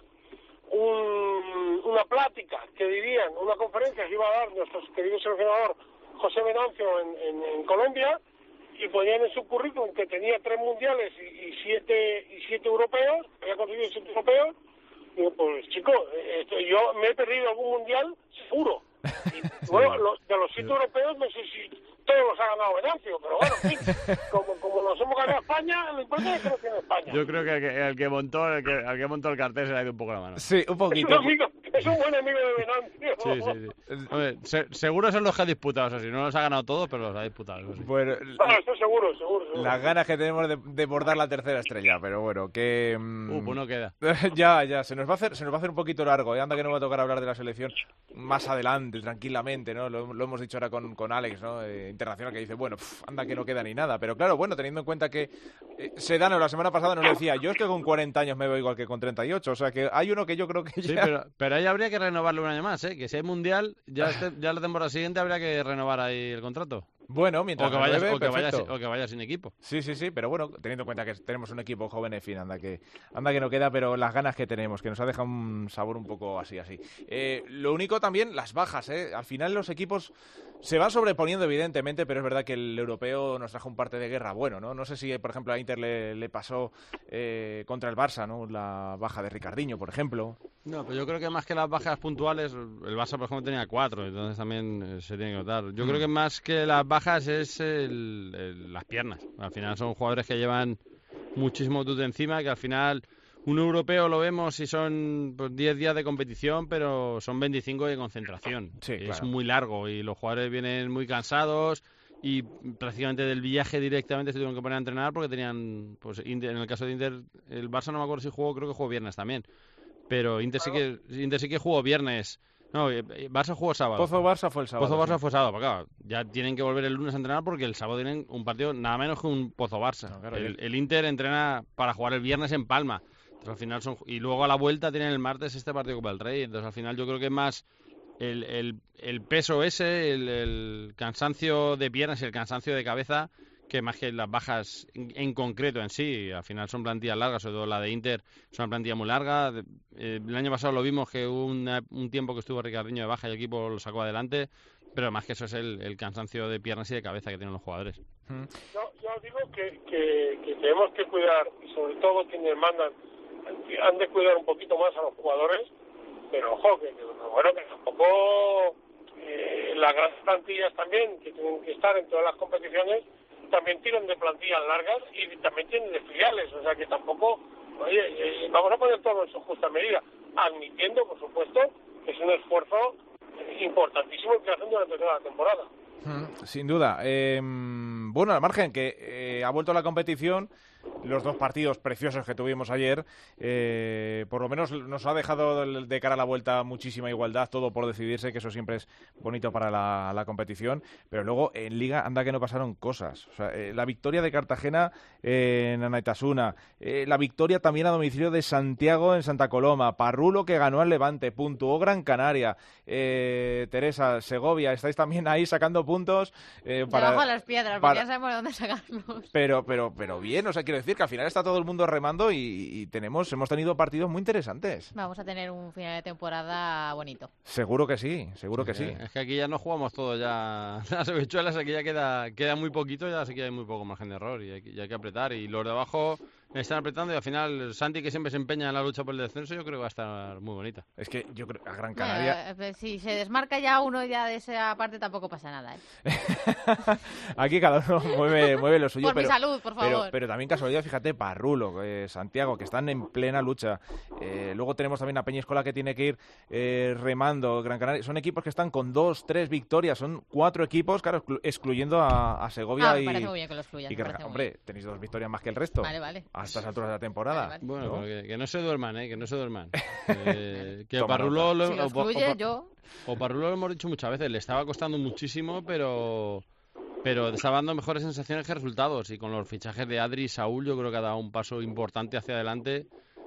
un, una plática que dirían, una conferencia que iba a dar nuestro querido seleccionador José Venancio en, en, en Colombia, y ponían en su currículum que tenía tres mundiales y, y siete y siete europeos, había conseguido siete europeos. Digo, pues chico, esto, yo me he perdido algún mundial seguro. Y, bueno, lo, de los siete europeos no sé si todos los ha ganado Venancio, pero bueno, en fin, como, como nos hemos ganado España, lo importante es que lo tiene España. Yo creo que el que, el que montó el que, el que montó el cartel se le ha ido un poco la mano. Sí, un poquito. Es un amigo, Es un buen amigo de Venancio. Sí, sí, sí. Hombre, se, seguro son los que ha disputado, o sea, si no los ha ganado todos, pero los ha disputado. Eso sí. Bueno, no, estoy seguro, seguro, seguro. Las ganas que tenemos de, de bordar la tercera estrella, pero bueno, que... Uh, pues no queda. ya, ya, se nos va a hacer se nos va a hacer un poquito largo, ¿eh? Anda que no va a tocar hablar de la selección más adelante, tranquilamente, ¿no? Lo, lo hemos dicho ahora con, con Alex, ¿no? Eh, internacional, que dice, bueno, pff, anda que no queda ni nada, pero claro, bueno, teniendo en cuenta que eh, Sedano la semana pasada nos decía, yo es que con cuarenta años me veo igual que con treinta y ocho, o sea que hay uno que yo creo que ya... Sí, pero, pero ahí habría que renovarle un año más, ¿eh? Que si hay mundial, ya, este, ya la temporada siguiente habría que renovar ahí el contrato. Bueno, mientras o que, vaya, renueve, o, que vaya, perfecto. o que vaya sin equipo. Sí, sí, sí, pero bueno, teniendo en cuenta que tenemos un equipo joven, en fin, anda que, anda que no queda, pero las ganas que tenemos, que nos ha dejado un sabor un poco así, así. Eh, lo único también, las bajas, ¿eh? Al final los equipos se van sobreponiendo, evidentemente, pero es verdad que el europeo nos trajo un parte de guerra bueno, ¿no? No sé si, por ejemplo, a Inter le, le pasó eh, contra el Barça, ¿no? La baja de Ricardinho, por ejemplo. No, pero yo creo que más que las bajas puntuales, el Barça, por ejemplo, tenía cuatro, entonces también eh, se tiene que notar. Yo mm. creo que más que las bajas es el, el, las piernas. Al final son jugadores que llevan muchísimo tute encima, que al final un europeo lo vemos y son pues, diez días de competición, pero son veinticinco de concentración. Sí, es claro. muy largo y los jugadores vienen muy cansados y prácticamente del viaje directamente se tuvieron que poner a entrenar porque tenían, pues Inter, en el caso de Inter, el Barça no me acuerdo si jugó, creo que jugó viernes también. Pero Inter sí que, Inter sí que jugó viernes. No, Barça jugó sábado. Pozo Barça fue el sábado. Pozo Barça sí. fue sábado, porque claro, ya tienen que volver el lunes a entrenar porque el sábado tienen un partido nada menos que un Pozo Barça. No, claro, el, el Inter entrena para jugar el viernes en Palma. Entonces, al final son, y luego a la vuelta tienen el martes este partido Copa del Rey. Entonces al final yo creo que es más el, el, el peso ese, el, el cansancio de piernas y el cansancio de cabeza, que más que las bajas en, en concreto en sí. Al final son plantillas largas, sobre todo la de Inter es una plantilla muy larga. Eh, el año pasado lo vimos que hubo una, un tiempo que estuvo Ricardinho de baja y el equipo lo sacó adelante, pero más que eso es el, el cansancio de piernas y de cabeza que tienen los jugadores. Yo, yo digo que, que, que tenemos que cuidar, y sobre todo quienes mandan, han de cuidar un poquito más a los jugadores, pero ojo, que, que bueno, que tampoco eh, las grandes plantillas también, que tienen que estar en todas las competiciones, también tienen de plantillas largas y también tienen de filiales, o sea que tampoco, oye, eh, vamos a poner todo en su justa medida, admitiendo, por supuesto, que es un esfuerzo importantísimo el que hacen durante toda la temporada. Sin duda. Eh, bueno, al margen que eh, ha vuelto la competición, los dos partidos preciosos que tuvimos ayer, eh, por lo menos nos ha dejado de cara a la vuelta muchísima igualdad, todo por decidirse, que eso siempre es bonito para la, la competición, pero luego en Liga anda que no pasaron cosas. O sea, eh, la victoria de Cartagena eh, en Anaitasuna, eh, la victoria también a domicilio de Santiago en Santa Coloma, Parrulo que ganó al Levante, puntuó Gran Canaria, eh, Teresa, Segovia, estáis también ahí sacando puntos. Eh, para, Debajo de las piedras, para, porque ya sabemos de dónde sacarlos. Pero, pero, pero bien, o sea, quiero decir que al final está todo el mundo remando y, y tenemos, hemos tenido partidos muy interesantes. Vamos a tener un final de temporada bonito. Seguro que sí, seguro sí, que sí. Es que aquí ya no jugamos todo ya. Las habichuelas, aquí ya queda, queda muy poquito, ya sí que hay muy poco margen de error y hay, y hay que apretar. Y los de abajo están apretando y al final Santi, que siempre se empeña en la lucha por el descenso, yo creo que va a estar muy bonita. Es que yo creo que a Gran Canaria... Bueno, si se desmarca ya uno ya de esa parte tampoco pasa nada, ¿eh? Aquí cada uno mueve, mueve lo suyo. Por pero, mi salud, por favor. Pero, pero también casualidad, fíjate, Parrulo, eh, Santiago, que están en plena lucha. Eh, luego tenemos también a Peñíscola que tiene que ir eh, remando. Gran Canaria. Son equipos que están con dos, tres victorias. Son cuatro equipos, claro, excluyendo a, a Segovia ah, y... parece muy bien que lo excluyan. Y que, hombre, tenéis dos victorias más que el resto. Vale, vale. A estas alturas de la temporada. Vale, vale. Bueno, ¿no? pero que, que no se duerman, ¿eh? Que no se duerman. Eh, que Toma Parrulo... Lo, si lo excluye, o, o, yo... O Parrulo lo hemos dicho muchas veces, le estaba costando muchísimo, pero... Pero estaba dando mejores sensaciones que resultados. Y con los fichajes de Adri y Saúl, yo creo que ha dado un paso importante hacia adelante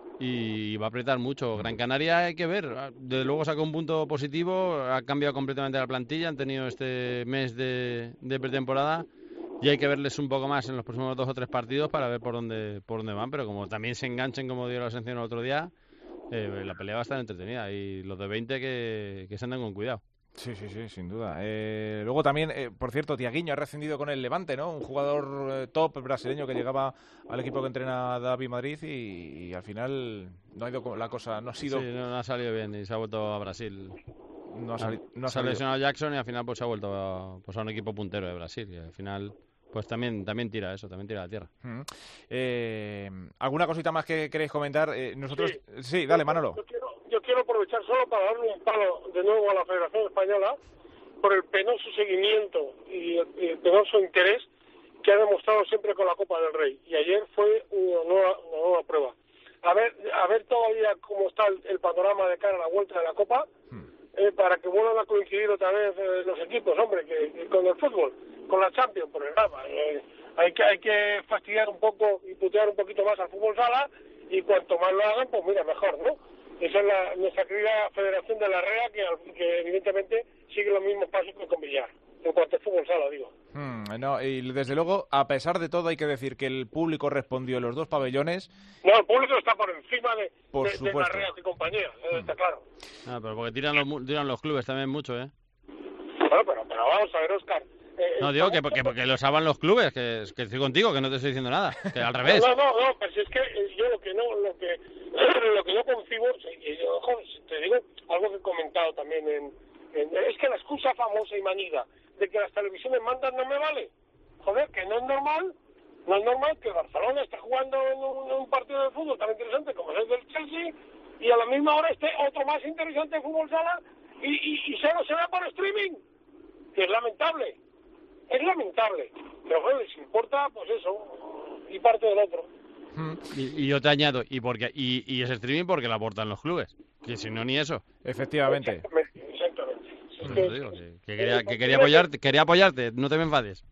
y va a apretar mucho. Gran Canaria hay que ver. Desde luego sacó un punto positivo, ha cambiado completamente la plantilla, han tenido este mes de, de pretemporada y hay que verles un poco más en los próximos dos o tres partidos para ver por dónde, por dónde van. Pero como también se enganchen, como dio la selección el otro día, eh, la pelea va a estar entretenida y los de veinte que, que se anden con cuidado. Sí, sí, sí, sin duda. Eh, luego también, eh, por cierto, Tiaguinho ha rescindido con el Levante, ¿no? Un jugador eh, top brasileño que llegaba al equipo que entrena David Madrid y, y al final no ha ido la cosa, no ha sido... Sí, no, no ha salido bien y se ha vuelto a Brasil. No ha, sali no ha se ha salido. lesionado Jackson y al final pues se ha vuelto a, pues, a un equipo puntero de Brasil y al final... Pues también también tira eso, también tira la tierra. Mm. Eh, ¿Alguna cosita más que queréis comentar? Eh, nosotros Sí, sí dale, Manolo. Yo quiero, yo quiero aprovechar solo para darle un palo de nuevo a la Federación Española por el penoso seguimiento y el, y el penoso interés que ha demostrado siempre con la Copa del Rey. Y ayer fue una nueva, una nueva prueba. A ver, a ver todavía cómo está el, el panorama de cara a la vuelta de la Copa, eh, para que vuelvan a coincidir otra vez eh, los equipos, hombre, que, que con el fútbol, con la Champions, por el nada. Eh, hay que hay que fastidiar un poco y putear un poquito más al fútbol sala, y cuanto más lo hagan, pues mira, mejor, ¿no? Esa es la, nuestra querida Federación de la R E A, que, que evidentemente sigue los mismos pasos que con Villar, en cuanto al fútbol sala, digo. Hmm, no, y desde luego, a pesar de todo, hay que decir que el público respondió en los dos pabellones. No, el público está por encima de, por de, de la R E A y compañía, hmm. está claro. Ah, pero porque tiran los, tiran los clubes también mucho, ¿eh? Bueno, pero, pero vamos a ver, Óscar. Eh, no, digo que porque, porque lo saban los clubes, que, que estoy contigo, que no te estoy diciendo nada, que al revés. No, no, no, pues es que yo lo que no, lo que, lo que no concibo, y yo, joder, te digo algo que he comentado también en, en, es que la excusa famosa y manida de que las televisiones mandan no me vale. Joder, que no es normal, no es normal que Barcelona esté jugando en un, en un partido de fútbol tan interesante como es el del Chelsea, y a la misma hora esté otro más interesante de fútbol sala, y, y, y solo se ve por streaming, que es lamentable. Es lamentable, pero bueno, les importa, pues eso, y parte del otro. Y, y yo te añado, y porque y, y es streaming porque la aportan los clubes, que si no, ni eso. Efectivamente. Exactamente, exactamente. Pues es que, digo, que, que, quería, que quería apoyarte, quería apoyarte, no te me enfades.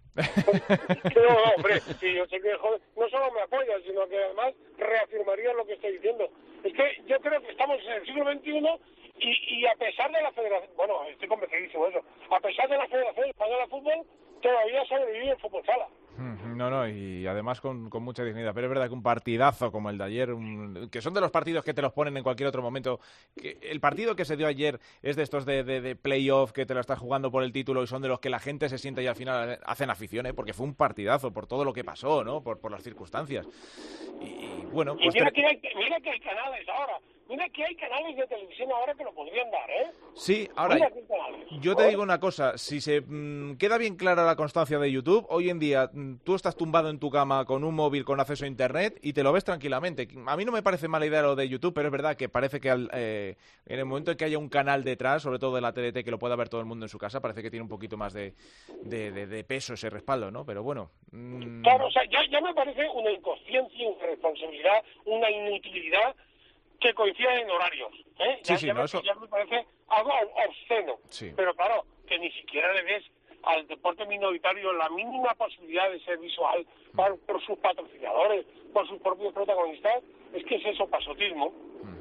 No, no, hombre, sí, yo sé que joder, no solo me apoyas, sino que además reafirmaría lo que estoy diciendo. Es que yo creo que estamos en el siglo veintiuno y, y a pesar de la Federación, bueno, estoy convencidísimo de eso, a pesar de la Federación Española de Fútbol, todavía sobrevive el fútbol sala. No, no, y además con, con mucha dignidad. Pero es verdad que un partidazo como el de ayer, un, que son de los partidos que te los ponen en cualquier otro momento, que el partido que se dio ayer es de estos de, de, de playoff que te lo estás jugando por el título y son de los que la gente se siente y al final hacen afición, ¿eh? Porque fue un partidazo por todo lo que pasó, ¿no? Por, por las circunstancias. Y, y bueno, pues... Y mira, que hay, mira que hay canales ahora. Mira que hay canales de televisión ahora que lo podrían dar, ¿eh? Sí, ahora, yo te digo una cosa, si se mmm, queda bien clara la constancia de YouTube, hoy en día mmm, tú estás tumbado en tu cama con un móvil con acceso a Internet y te lo ves tranquilamente. A mí no me parece mala idea lo de YouTube, pero es verdad que parece que al, eh, en el momento en que haya un canal detrás, sobre todo de la T D T, que lo pueda ver todo el mundo en su casa, parece que tiene un poquito más de, de, de, de peso ese respaldo, ¿no? Pero bueno... Mmm... Claro, o sea, ya, ya me parece una inconsciencia, una irresponsabilidad, una inutilidad que coinciden en horarios, ¿eh? Sí, Ya, sí, ya, no, me, eso... ya me parece algo obsceno. Sí. Pero claro, que ni siquiera le des al deporte minoritario la mínima posibilidad de ser visual por, por sus patrocinadores, por sus propios protagonistas, es que es eso, pasotismo.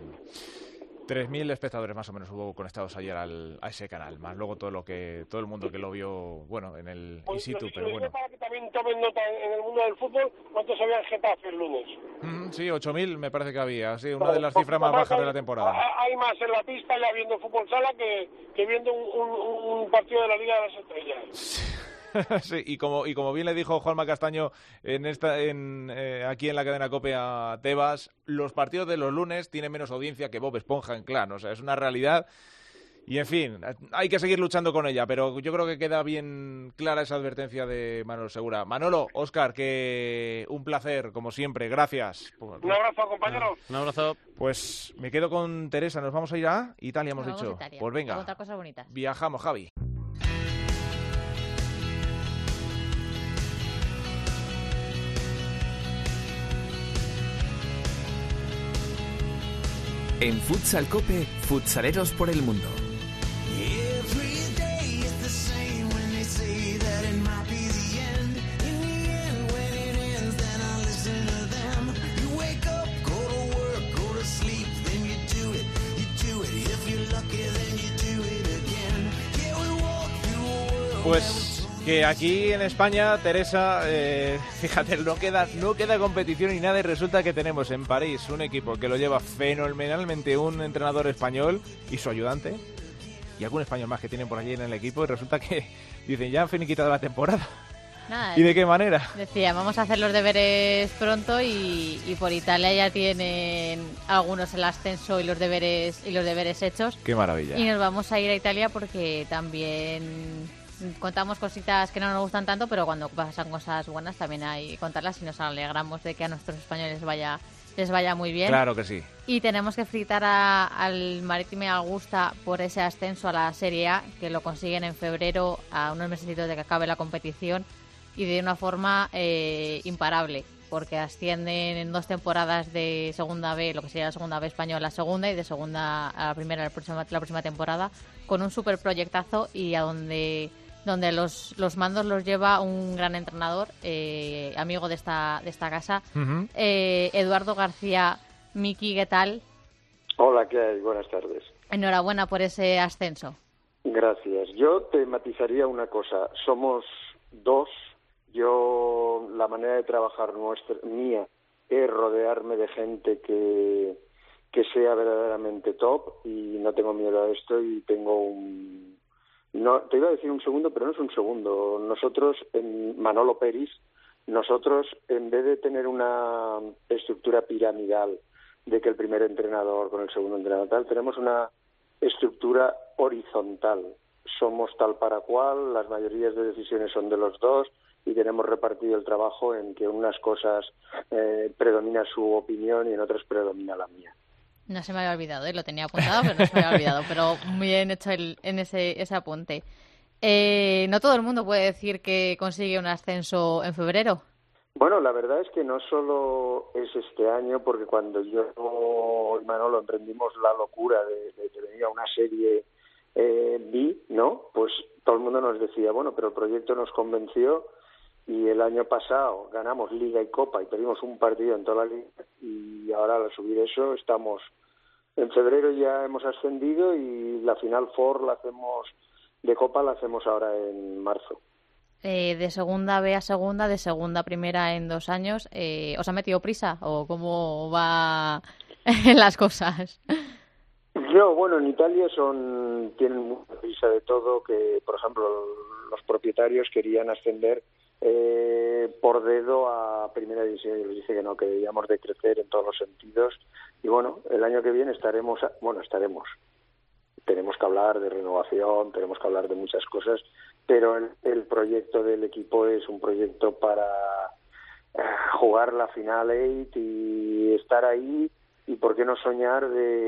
tres mil espectadores más o menos hubo conectados ayer al, a ese canal, más luego todo lo que todo el mundo que lo vio, bueno, en el Pues in situ, lo, pero lo bueno. Para que también tomen nota en el mundo del fútbol, ¿cuántos había en Getafe el lunes? Mm, sí, ocho mil me parece que había, sí, una de las cifras más bajas de la temporada. Hay más en la pista ya viendo fútbol sala que, que viendo un, un, un partido de la Liga de las Estrellas. Sí, y como y como bien le dijo Juanma Castaño en esta en eh, aquí en la cadena COPE a Tebas, los partidos de los lunes tienen menos audiencia que Bob Esponja en Clan, o sea, es una realidad. Y en fin, hay que seguir luchando con ella, pero yo creo que queda bien clara esa advertencia de Manolo Segura. Manolo, Óscar, que un placer, como siempre, gracias. Un abrazo, compañeros. Un abrazo. Pues me quedo con Teresa, nos vamos a ir a Italia, hemos Nos dicho. vamos a Italia. Pues venga, Otra cosa bonita. Viajamos, Javi. En Futsal Cope, futsaleros por el mundo. Pues que aquí en España, Teresa, eh, fíjate, no queda, no queda competición ni nada y resulta que tenemos en París un equipo que lo lleva fenomenalmente un entrenador español y su ayudante y algún español más que tienen por allí en el equipo y resulta que dicen ya han finiquitado la temporada. Nada, ¿Y de qué manera? Decía, vamos a hacer los deberes pronto y, y por Italia ya tienen algunos el ascenso y los deberes y los deberes hechos. Qué maravilla. Y nos vamos a ir a Italia porque también contamos cositas que no nos gustan tanto, pero cuando pasan cosas buenas también hay que contarlas y nos alegramos de que a nuestros españoles vaya les vaya muy bien. Claro que sí. Y tenemos que felicitar a, al Marítime Augusta por ese ascenso a la Serie A, que lo consiguen en febrero, a unos meses de que acabe la competición, y de una forma eh, imparable, porque ascienden en dos temporadas de Segunda B, lo que sería la Segunda B española, la segunda, y de segunda a la primera la próxima, la próxima temporada, con un super proyectazo, y a donde donde los, los mandos los lleva un gran entrenador, eh, amigo de esta de esta casa, uh-huh. eh, Eduardo García. Miki, ¿qué tal? Hola, ¿qué hay? Buenas tardes. Enhorabuena por ese ascenso. Gracias. Yo te matizaría una cosa. Somos dos. Yo, la manera de trabajar nuestra, mía es rodearme de gente que, que sea verdaderamente top, y no tengo miedo a esto, y tengo un... No, te iba a decir un segundo, pero no es un segundo. Nosotros, en Manolo Peris, nosotros, en vez de tener una estructura piramidal, de que el primer entrenador con el segundo entrenador tal, tenemos una estructura horizontal. Somos tal para cual, las mayorías de decisiones son de los dos, y tenemos repartido el trabajo en que en unas cosas eh, predomina su opinión y en otras predomina la mía. No se me había olvidado, ¿eh? Lo tenía apuntado, pero no se me había olvidado. Pero muy bien hecho el, en ese, ese apunte. Eh, no todo el mundo puede decir que consigue un ascenso en febrero. Bueno, la verdad es que no solo es este año, porque cuando yo y Manolo emprendimos la locura de, de que venía una serie eh, B, ¿no? Pues todo el mundo nos decía, bueno, pero el proyecto nos convenció, y el año pasado ganamos Liga y Copa y perdimos un partido en toda la Liga, y ahora al subir eso estamos... En febrero ya hemos ascendido, y la Final Four la hacemos de Copa la hacemos ahora en marzo. Eh, de segunda B a segunda, de segunda a primera en dos años. Eh, ¿Os ha metido prisa o cómo va las cosas? Yo, bueno, en Italia son tienen mucha prisa de todo, que por ejemplo los propietarios querían ascender eh, por dedo a primera división, y les dije que no, que debíamos de crecer en todos los sentidos, y bueno, el año que viene estaremos, a, bueno, estaremos, tenemos que hablar de renovación, tenemos que hablar de muchas cosas, pero el, el proyecto del equipo es un proyecto para eh, jugar la final eight y estar ahí, y por qué no soñar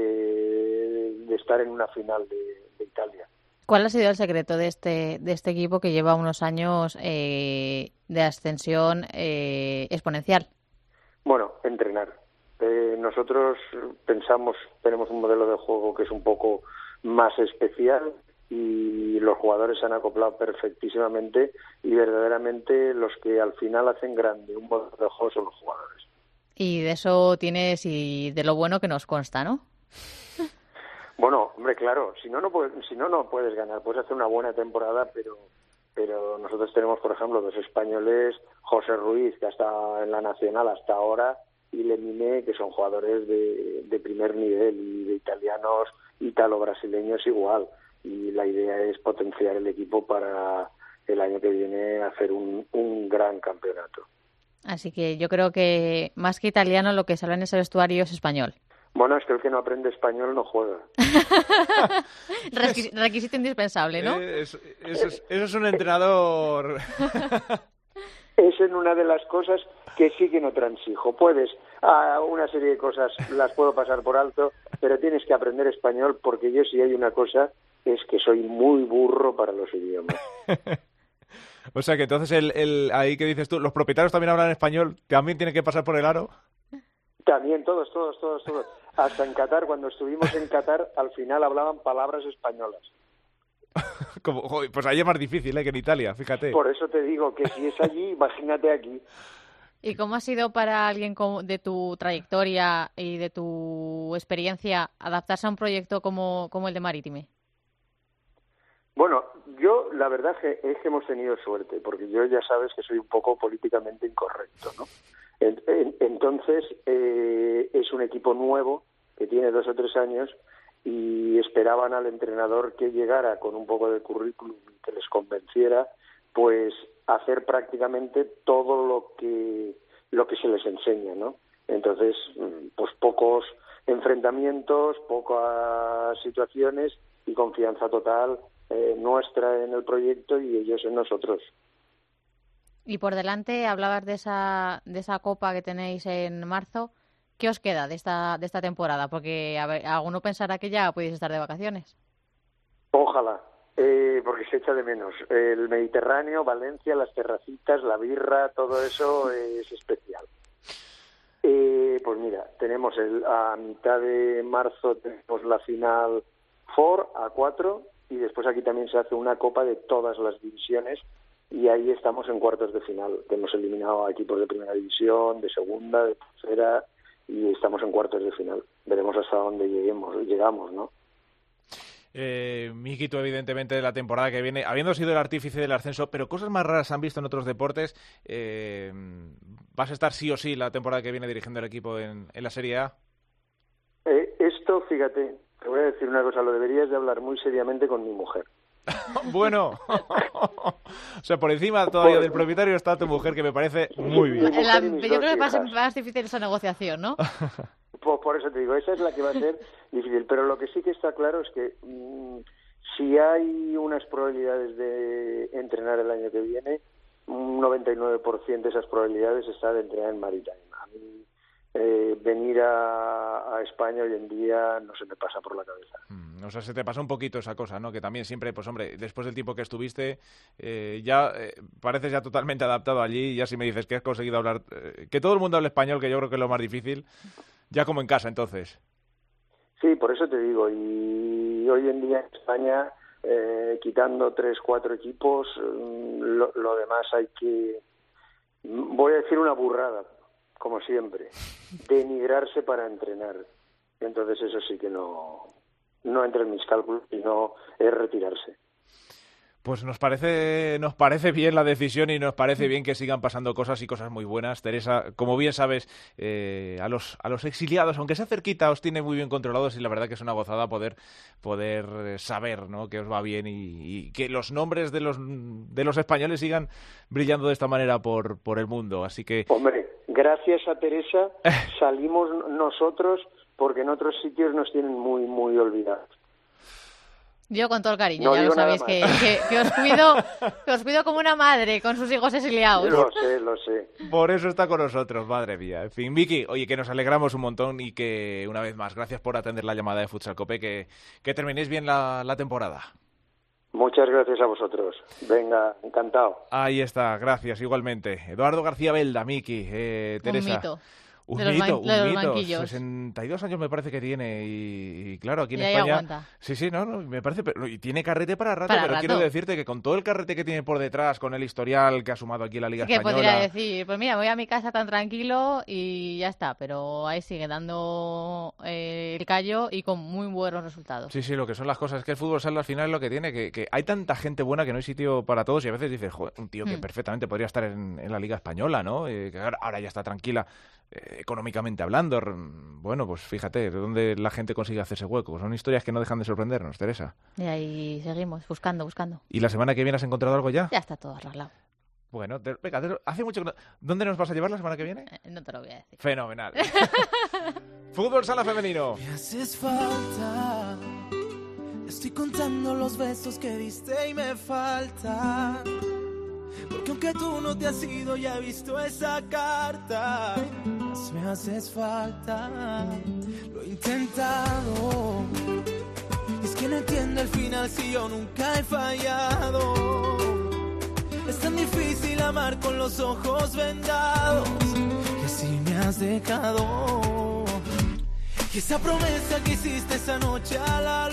de, de estar en una final de, de Italia. ¿Cuál ha sido el secreto de este de este equipo que lleva unos años eh, de ascensión eh, exponencial? Bueno, entrenar. Eh, nosotros pensamos, tenemos un modelo de juego que es un poco más especial, y los jugadores se han acoplado perfectísimamente, y verdaderamente los que al final hacen grande un modelo de juego son los jugadores. Y de eso tienes, y de lo bueno que nos consta, ¿no? Bueno, hombre, claro, si no no puedes, si no no puedes ganar, puedes hacer una buena temporada, pero pero nosotros tenemos, por ejemplo, dos españoles, José Ruiz, que ha estado en la Nacional hasta ahora, y Lemine, que son jugadores de, de primer nivel, y de italianos, italo-brasileños igual, y la idea es potenciar el equipo para el año que viene hacer un, un gran campeonato. Así que yo creo que más que italiano lo que sale en ese vestuario es español. Bueno, es que el que no aprende español no juega. Requis- requisito indispensable, ¿no? Eh, eso, eso, es, eso es un entrenador. Es en una de las cosas que sí que no transijo. Puedes, a una serie de cosas las puedo pasar por alto, pero tienes que aprender español, porque yo sí hay una cosa, es que soy muy burro para los idiomas. O sea que entonces el, el ahí que dices tú, los propietarios también hablan español, también tienen que pasar por el aro. También, todos, todos, todos, todos. Hasta en Qatar, cuando estuvimos en Qatar, al final hablaban palabras españolas. Como, joder, pues ahí es más difícil, ¿eh?, que en Italia, fíjate. Por eso te digo que si es allí, imagínate aquí. ¿Y cómo ha sido para alguien como de tu trayectoria y de tu experiencia adaptarse a un proyecto como, como el de Marítime? Bueno, yo la verdad es que hemos tenido suerte, porque yo ya sabes que soy un poco políticamente incorrecto, ¿no? Entonces, eh, es un equipo nuevo que tiene dos o tres años, y esperaban al entrenador que llegara con un poco de currículum y que les convenciera, pues hacer prácticamente todo lo que lo que se les enseña, ¿no? Entonces, pues pocos enfrentamientos, pocas situaciones, y confianza total eh, nuestra en el proyecto y ellos en nosotros. Y por delante, hablabas de esa de esa copa que tenéis en marzo. ¿qué os queda de esta de esta temporada? Porque a ver, alguno pensará que ya podéis estar de vacaciones. Ojalá, eh, porque se echa de menos. El Mediterráneo, Valencia, las terracitas, la birra, todo eso es especial. Eh, pues mira, tenemos el, a mitad de marzo tenemos la final Four a cuatro y después aquí también se hace una copa de todas las divisiones y ahí estamos en cuartos de final. Hemos eliminado a equipos de primera división, de segunda, de tercera y estamos en cuartos de final. Veremos hasta dónde lleguemos, llegamos, ¿no? Eh, Miki, tú evidentemente de la temporada que viene, habiendo sido el artífice del ascenso, pero cosas más raras han visto en otros deportes, eh, ¿vas a estar sí o sí la temporada que viene dirigiendo el equipo en, en la Serie A? Eh, esto, fíjate, te voy a decir una cosa, lo deberías de hablar muy seriamente con mi mujer. Bueno, o sea, por encima todavía del propietario está tu mujer, que me parece muy bien. La, yo creo que va a ser más difícil esa negociación, ¿no? Pues por eso te digo, esa es la que va a ser difícil. Pero lo que sí que está claro es que mmm, si hay unas probabilidades de entrenar el año que viene, un noventa y nueve por ciento de esas probabilidades está de entrenar en Maritime. A mí eh, venir a, a España hoy en día no se me pasa por la cabeza. Mm, o sea, se te pasa un poquito esa cosa, ¿no? Que también siempre, pues hombre, después del tiempo que estuviste, eh, ya eh, pareces ya totalmente adaptado allí. Y ya si me dices que has conseguido hablar, eh, que todo el mundo hable español, que yo creo que es lo más difícil, ya como en casa, entonces. Sí, por eso te digo, y hoy en día en España, eh, quitando tres, cuatro equipos, lo, lo demás hay que, voy a decir una burrada, como siempre, denigrarse para entrenar. Y entonces eso sí que no, no entra en mis cálculos y no es retirarse. Pues nos parece nos parece bien la decisión y nos parece bien que sigan pasando cosas y cosas muy buenas. Teresa, como bien sabes, eh, a los a los exiliados, aunque sea cerquita, os tiene muy bien controlados y la verdad que es una gozada poder poder saber, ¿no?, que os va bien y, y que los nombres de los de los españoles sigan brillando de esta manera por por el mundo. Así que, hombre, gracias a Teresa salimos nosotros porque en otros sitios nos tienen muy muy olvidados. Yo con todo el cariño, no ya lo sabéis, que, que, que os cuido que os cuido como una madre con sus hijos exiliados. Lo sé, lo sé. Por eso está con nosotros, madre mía. En fin, Vicky, oye, que nos alegramos un montón y que, una vez más, gracias por atender la llamada de Futsal Cope, que, que terminéis bien la, la temporada. Muchas gracias a vosotros. Venga, encantado. Ahí está, gracias, igualmente. Eduardo García Belda, Miki, eh, Teresa. Un mito. Un de mito, los, ban- un de los mito. sesenta y dos años me parece que tiene y, y claro, aquí en y ahí España... aguanta. Sí, sí, no, no, me parece... Pero, y tiene carrete para rato, Para pero rato. quiero decirte que con todo el carrete que tiene por detrás, con el historial que ha sumado aquí en la Liga Sí que Española... podría decir, pues mira, voy a mi casa tan tranquilo y ya está, pero ahí sigue dando eh, el callo y con muy buenos resultados. Sí, sí, lo que son las cosas, es que el fútbol sala al final es lo que tiene, que, que hay tanta gente buena que no hay sitio para todos y a veces dices, joder, un tío que Mm. perfectamente podría estar en, en la Liga Española, ¿no? Eh, que ahora, ahora ya está tranquila eh, económicamente hablando. R- Bueno, pues fíjate, de dónde la gente consigue hacerse hueco. Son historias que no dejan de sorprendernos, Teresa. Y ahí seguimos, buscando, buscando. ¿Y la semana que viene has encontrado algo ya? Ya está todo arreglado. Bueno, te- venga, te- hace mucho que no... ¿Dónde nos vas a llevar la semana que viene? Eh, no te lo voy a decir. Fenomenal. Fútbol sala femenino. Me haces falta. Estoy contando los besos que diste y me falta. Porque aunque tú no te has ido, ya he visto esa carta. Más me haces falta. Lo he intentado. Es que no entiendo el final si yo nunca he fallado. Es tan difícil amar con los ojos vendados. Que así me has dejado. Y esa promesa que hiciste esa noche a la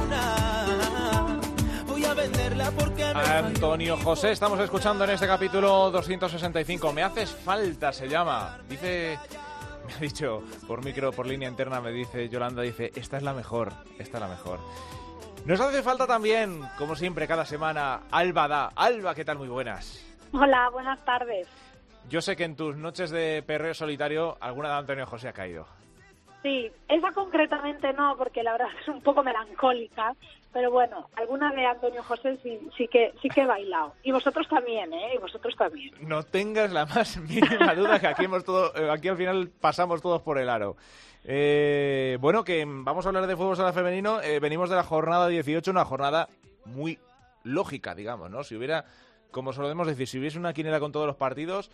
luna, voy a venderla porque me Antonio José, estamos escuchando en este capítulo doscientos sesenta y cinco. Me haces falta, se llama. Dice, me ha dicho por micro, por línea interna, me dice Yolanda, dice, esta es la mejor, esta es la mejor. Nos hace falta también, como siempre, cada semana, Alba Da. Alba, ¿qué tal? Muy buenas. Hola, buenas tardes. Yo sé que en tus noches de perreo solitario, alguna de Antonio José ha caído. Sí, esa concretamente no, porque la verdad es un poco melancólica, pero bueno, alguna de Antonio José sí, sí que sí que he bailado. Y vosotros también, ¿eh? Y vosotros también. No tengas la más mínima duda que aquí hemos todo, eh, aquí al final pasamos todos por el aro. Eh, bueno, que vamos a hablar de fútbol sala femenino. Eh, venimos de la jornada dieciocho, una jornada muy lógica, digamos, ¿no? Si hubiera como solemos decir, si hubiese una quiniela con todos los partidos,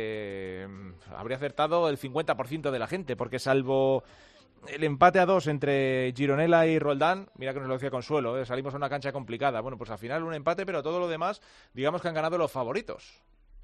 eh, habría acertado el cincuenta por ciento de la gente, porque salvo el empate a dos entre Gironella y Roldán, mira que nos lo decía Consuelo, ¿eh? Salimos a una cancha complicada. Bueno, pues al final un empate, pero todo lo demás, digamos que han ganado los favoritos.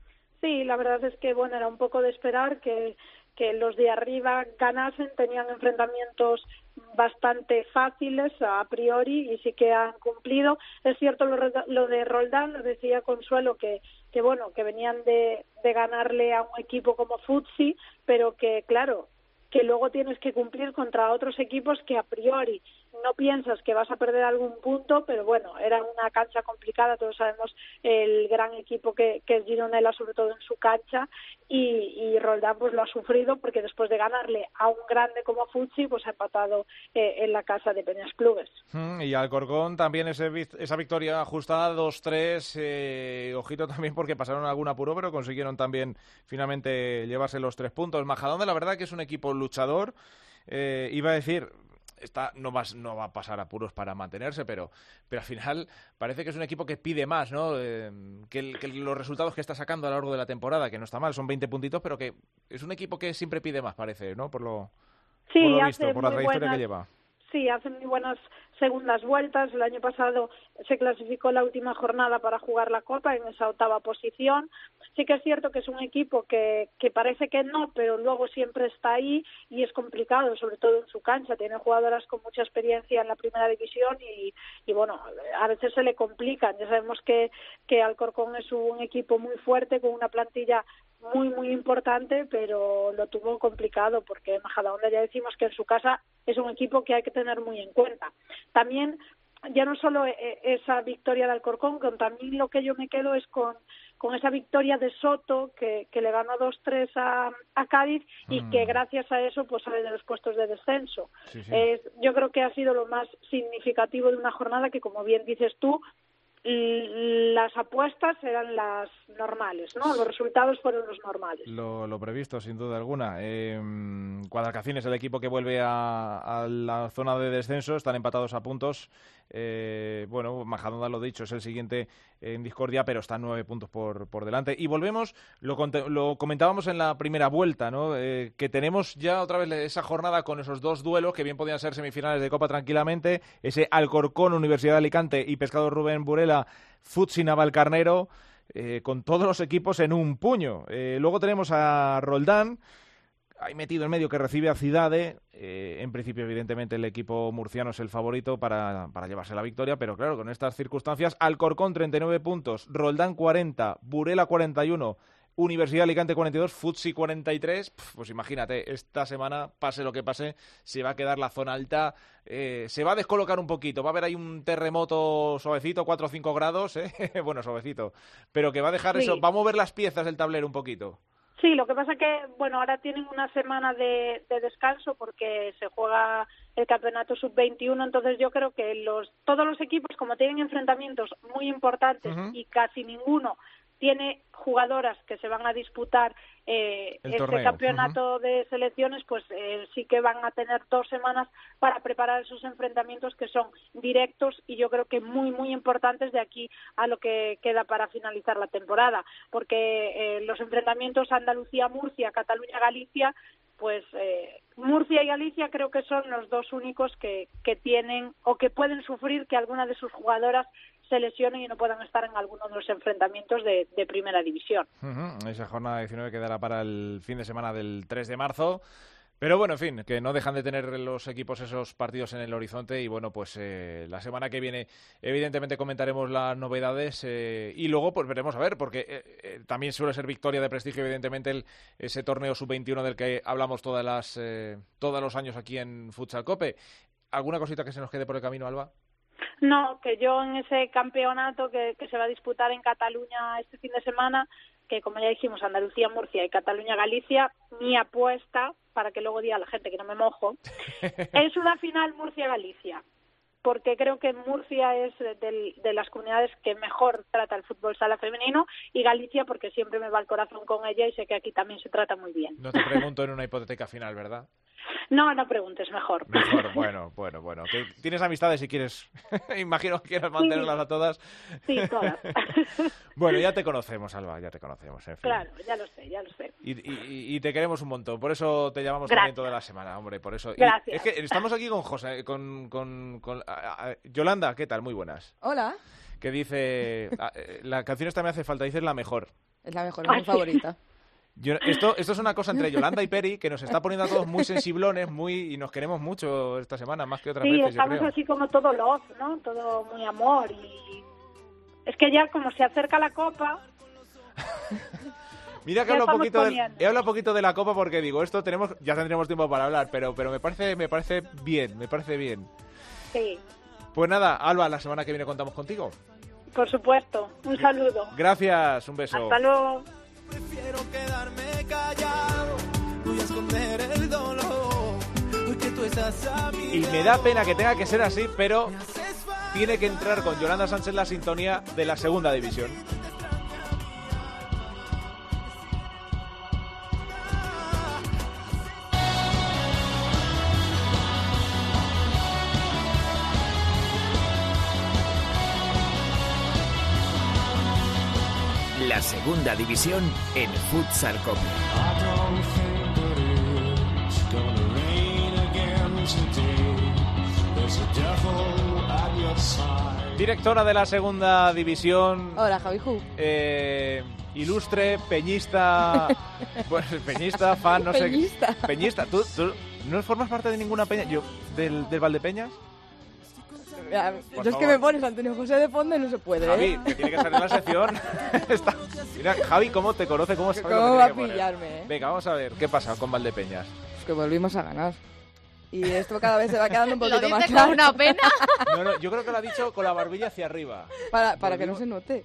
Sí, la verdad es que, bueno, era un poco de esperar que, que los de arriba ganasen, tenían enfrentamientos bastante fáciles a priori y sí que han cumplido. Es cierto lo, lo de Roldán, lo decía Consuelo, que, que bueno, que venían de, de ganarle a un equipo como Futsi, pero que, claro, que luego tienes que cumplir contra otros equipos que a priori no piensas que vas a perder algún punto, pero bueno, era una cancha complicada, todos sabemos el gran equipo que, que es Gironella, sobre todo en su cancha, y, y Roldán pues lo ha sufrido porque después de ganarle a un grande como Futsi, pues ha empatado eh, en la casa de Peñas Clubes. Mm, y Alcorcón también ese, esa victoria ajustada dos tres, eh, ojito también porque pasaron algún apuro, pero consiguieron también finalmente llevarse los tres puntos. Majadahonda, la verdad que es un equipo luchador, eh, iba a decir... Está, no, va, no va a pasar apuros para mantenerse, pero, pero al final parece que es un equipo que pide más, ¿no? Eh, que, el, que los resultados que está sacando a lo largo de la temporada, que no está mal, son veinte puntitos, pero que es un equipo que siempre pide más, parece, ¿no? Por lo, sí, por lo visto, por la trayectoria buenas, que lleva. Sí, hace muy buenas segundas vueltas. El año pasado se clasificó la última jornada para jugar la Copa en esa octava posición. Sí que es cierto que es un equipo que, que parece que no, pero luego siempre está ahí y es complicado, sobre todo en su cancha. Tiene jugadoras con mucha experiencia en la primera división y, y bueno, a veces se le complican. Ya sabemos que, que Alcorcón es un equipo muy fuerte, con una plantilla muy, muy importante, pero lo tuvo complicado porque Majadahonda, ya decimos que en su casa es un equipo que hay que tener muy en cuenta. También, ya no solo esa victoria de Alcorcón, con también lo que yo me quedo es con, con esa victoria de Soto, que, que le ganó dos tres a, a Cádiz y mm. que gracias a eso pues sale de los puestos de descenso. Sí, sí. Eh, yo creo que ha sido lo más significativo de una jornada que, como bien dices tú, las apuestas eran las normales, ¿no? Los resultados fueron los normales. Lo, lo previsto, sin duda alguna. Eh, Guadalcacín es el equipo que vuelve a, a la zona de descenso, están empatados a puntos. Eh, bueno, Majadahonda, lo dicho, es el siguiente en discordia, pero está nueve puntos por, por delante. Y volvemos, lo, lo comentábamos en la primera vuelta, ¿no? Eh, que tenemos ya otra vez esa jornada con esos dos duelos que bien podían ser semifinales de Copa tranquilamente, ese Alcorcón, Universidad de Alicante y Pescado Rubén Burela, Futsi Navalcarnero, eh, con todos los equipos en un puño. Eh, luego tenemos a Roldán, ahí metido en medio, que recibe a Cidade. Eh, en principio, evidentemente, el equipo murciano es el favorito para, para llevarse la victoria, pero claro, con estas circunstancias, Alcorcón treinta y nueve puntos, Roldán cuarenta, Burela cuarenta y uno, Universidad de Alicante cuarenta y dos, Futsi cuarenta y tres. Pues imagínate, esta semana, pase lo que pase, se va a quedar la zona alta, eh, se va a descolocar un poquito, va a haber ahí un terremoto suavecito, cuatro o cinco grados, ¿eh? Bueno, suavecito, pero que va a dejar sí. eso, va a mover las piezas del tablero un poquito. Sí, lo que pasa que, bueno, ahora tienen una semana de, de descanso porque se juega el campeonato sub veintiuno, entonces yo creo que los todos los equipos, como tienen enfrentamientos muy importantes uh-huh. y casi ninguno tiene jugadoras que se van a disputar eh, este torneo. campeonato uh-huh. de selecciones, pues eh, sí que van a tener dos semanas para preparar esos enfrentamientos que son directos y yo creo que muy, muy importantes de aquí a lo que queda para finalizar la temporada, porque eh, los enfrentamientos Andalucía-Murcia, Cataluña-Galicia, pues eh, Murcia y Galicia creo que son los dos únicos que, que tienen o que pueden sufrir que alguna de sus jugadoras se lesionen y no puedan estar en alguno de los enfrentamientos de, de primera división. Uh-huh. Esa jornada diecinueve quedará para el fin de semana del tres de marzo. Pero bueno, en fin, que no dejan de tener los equipos esos partidos en el horizonte y bueno, pues eh, la semana que viene evidentemente comentaremos las novedades eh, y luego pues veremos a ver, porque eh, eh, también suele ser victoria de prestigio evidentemente el, ese torneo sub veintiuno del que hablamos todas las eh, todos los años aquí en Futsal Cope. ¿Alguna cosita que se nos quede por el camino, Alba? No, que yo en ese campeonato que, que se va a disputar en Cataluña este fin de semana, que como ya dijimos, Andalucía, Murcia y Cataluña, Galicia, mi apuesta, para que luego diga la gente que no me mojo, es una final Murcia-Galicia, porque creo que Murcia es de, de las comunidades que mejor trata el fútbol sala femenino y Galicia porque siempre me va el corazón con ella y sé que aquí también se trata muy bien. No te pregunto en una hipotética final, ¿verdad? No, no preguntes, mejor. Mejor, bueno, bueno, bueno. Que tienes amistades si quieres. Imagino que quieres mantenerlas sí. a todas. Sí, todas. Bueno, ya te conocemos, Alba, ya te conocemos. En fin. Claro, ya lo sé, ya lo sé. Y, y, y te queremos un montón. Por eso te llamamos también toda la semana, hombre. Por eso. Gracias. Y es que estamos aquí con José, con, con, con a, a, Yolanda. ¿Qué tal? Muy buenas. Hola. Que dice, a, la canción esta me hace falta. Dice es la mejor. Es la mejor, es mi favorita. Yo, esto, esto es una cosa entre Yolanda y Peri que nos está poniendo a todos muy sensiblones, muy y nos queremos mucho esta semana, más que otras sí, veces, Sí, estamos yo creo. así como todo love, ¿no? Todo muy amor. Y es que ya como se acerca la Copa... Mira que hablo un poquito de, he hablado un poquito de la Copa porque digo, esto tenemos ya tendremos tiempo para hablar, pero pero me parece me parece bien, me parece bien. Sí. Pues nada, Alba, la semana que viene contamos contigo. Por supuesto. Un saludo. Gracias, un beso. Hasta luego. Prefiero quedarme callado, voy a esconder el dolor, porque tú estás a mi Y me da pena que tenga que ser así, pero tiene que entrar con Yolanda Sánchez la sintonía de la segunda división. La segunda división en Futsal Copa. Directora de la segunda división. Hola, Javiju. Eh, ilustre, peñista. Pues peñista, fan, no peñista. sé. Peñista. ¿Tú, ¿Tú no formas parte de ninguna peña? Yo, ¿Del, del Valdepeñas? Mira, yo es que me pones Antonio José de fondo y no se puede. Javi, ¿eh? que tiene que salir en la sección. Está... Mira, Javi, ¿cómo te conoce? ¿Cómo sabe ¿Cómo lo que va tiene a que pillarme? poner? Eh? Venga, vamos a ver, ¿qué pasa con Valdepeñas? Pues que volvimos a ganar. Y esto cada vez se va quedando un poquito ¿Lo más dice claro. con una pena? No, no, yo creo que lo ha dicho con la barbilla hacia arriba. Para, para que no se note.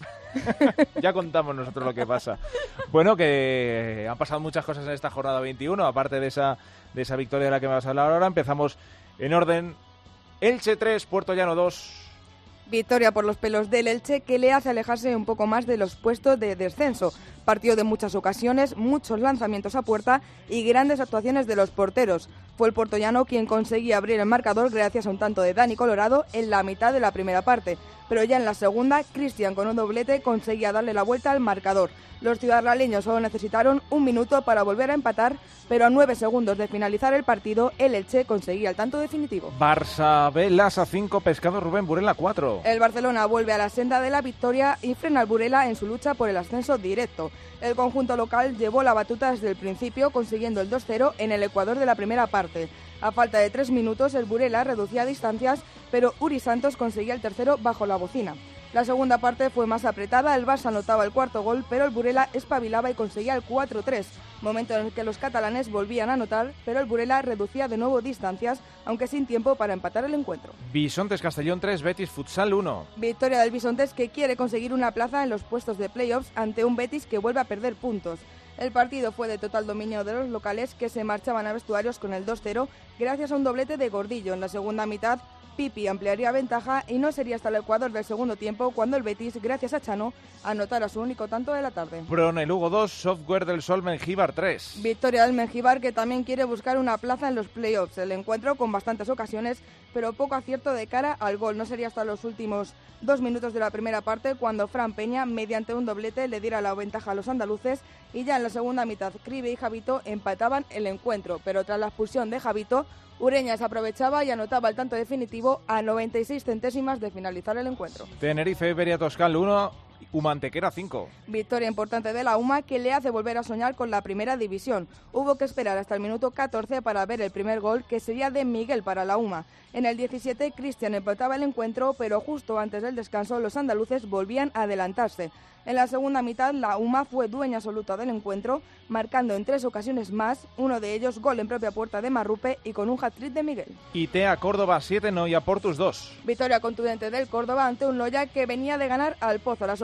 Ya contamos nosotros lo que pasa. Bueno, que han pasado muchas cosas en esta jornada veintiuno, aparte de esa, de esa victoria de la que me vas a hablar ahora. Empezamos en orden. Elche tres, Puerto Llano dos. Victoria por los pelos del Elche, que le hace alejarse un poco más de los puestos de descenso. Partido de muchas ocasiones, muchos lanzamientos a puerta y grandes actuaciones de los porteros. Fue el puertollano quien conseguía abrir el marcador gracias a un tanto de Dani Colorado en la mitad de la primera parte. Pero ya en la segunda, Cristian con un doblete conseguía darle la vuelta al marcador. Los ciudadraleños solo necesitaron un minuto para volver a empatar, pero a nueve segundos de finalizar el partido, el Elche conseguía el tanto definitivo. Barça B, Lasa cinco, Pescado Rubén Burela cuatro. El Barcelona vuelve a la senda de la victoria y frena al Burela en su lucha por el ascenso directo. El conjunto local llevó la batuta desde el principio, consiguiendo el dos cero en el Ecuador de la primera parte. A falta de tres minutos, el Burela reducía distancias, pero Uri Santos conseguía el tercero bajo la bocina. La segunda parte fue más apretada, el Barça anotaba el cuarto gol, pero el Burela espabilaba y conseguía el cuatro tres, momento en el que los catalanes volvían a anotar, pero el Burela reducía de nuevo distancias, aunque sin tiempo para empatar el encuentro. Bisontes Castellón tres, Betis Futsal uno. Victoria del Bisontes, que quiere conseguir una plaza en los puestos de playoffs ante un Betis que vuelve a perder puntos. El partido fue de total dominio de los locales, que se marchaban a vestuarios con el dos cero gracias a un doblete de Gordillo. En la segunda mitad, Pipi ampliaría ventaja y no sería hasta el Ecuador del segundo tiempo cuando el Betis, gracias a Chano, anotara su único tanto de la tarde. Brone Lugo dos, Software del Sol Mengíbar tres. Victoria del Mengíbar, que también quiere buscar una plaza en los playoffs. El encuentro con bastantes ocasiones, pero poco acierto de cara al gol. No sería hasta los últimos dos minutos de la primera parte cuando Fran Peña, mediante un doblete, le diera la ventaja a los andaluces, y ya en la segunda mitad Cribe y Javito empataban el encuentro, pero tras la expulsión de Javito, Ureñas aprovechaba y anotaba el tanto definitivo a noventa y seis centésimas de finalizar el encuentro. Tenerife, Iberia Toscal uno, Humantequera cinco. Victoria importante de la U M A, que le hace volver a soñar con la primera división. Hubo que esperar hasta el minuto catorce para ver el primer gol, que sería de Miguel para la U M A. En el diecisiete, Cristian empataba el encuentro, pero justo antes del descanso los andaluces volvían a adelantarse. En la segunda mitad, la U M A fue dueña absoluta del encuentro, marcando en tres ocasiones más, uno de ellos gol en propia puerta de Marrupe y con un hat-trick de Miguel. Itea Córdoba siete, Noia Portus dos. Victoria contundente del Córdoba ante un Loya que venía de ganar al Pozo. Las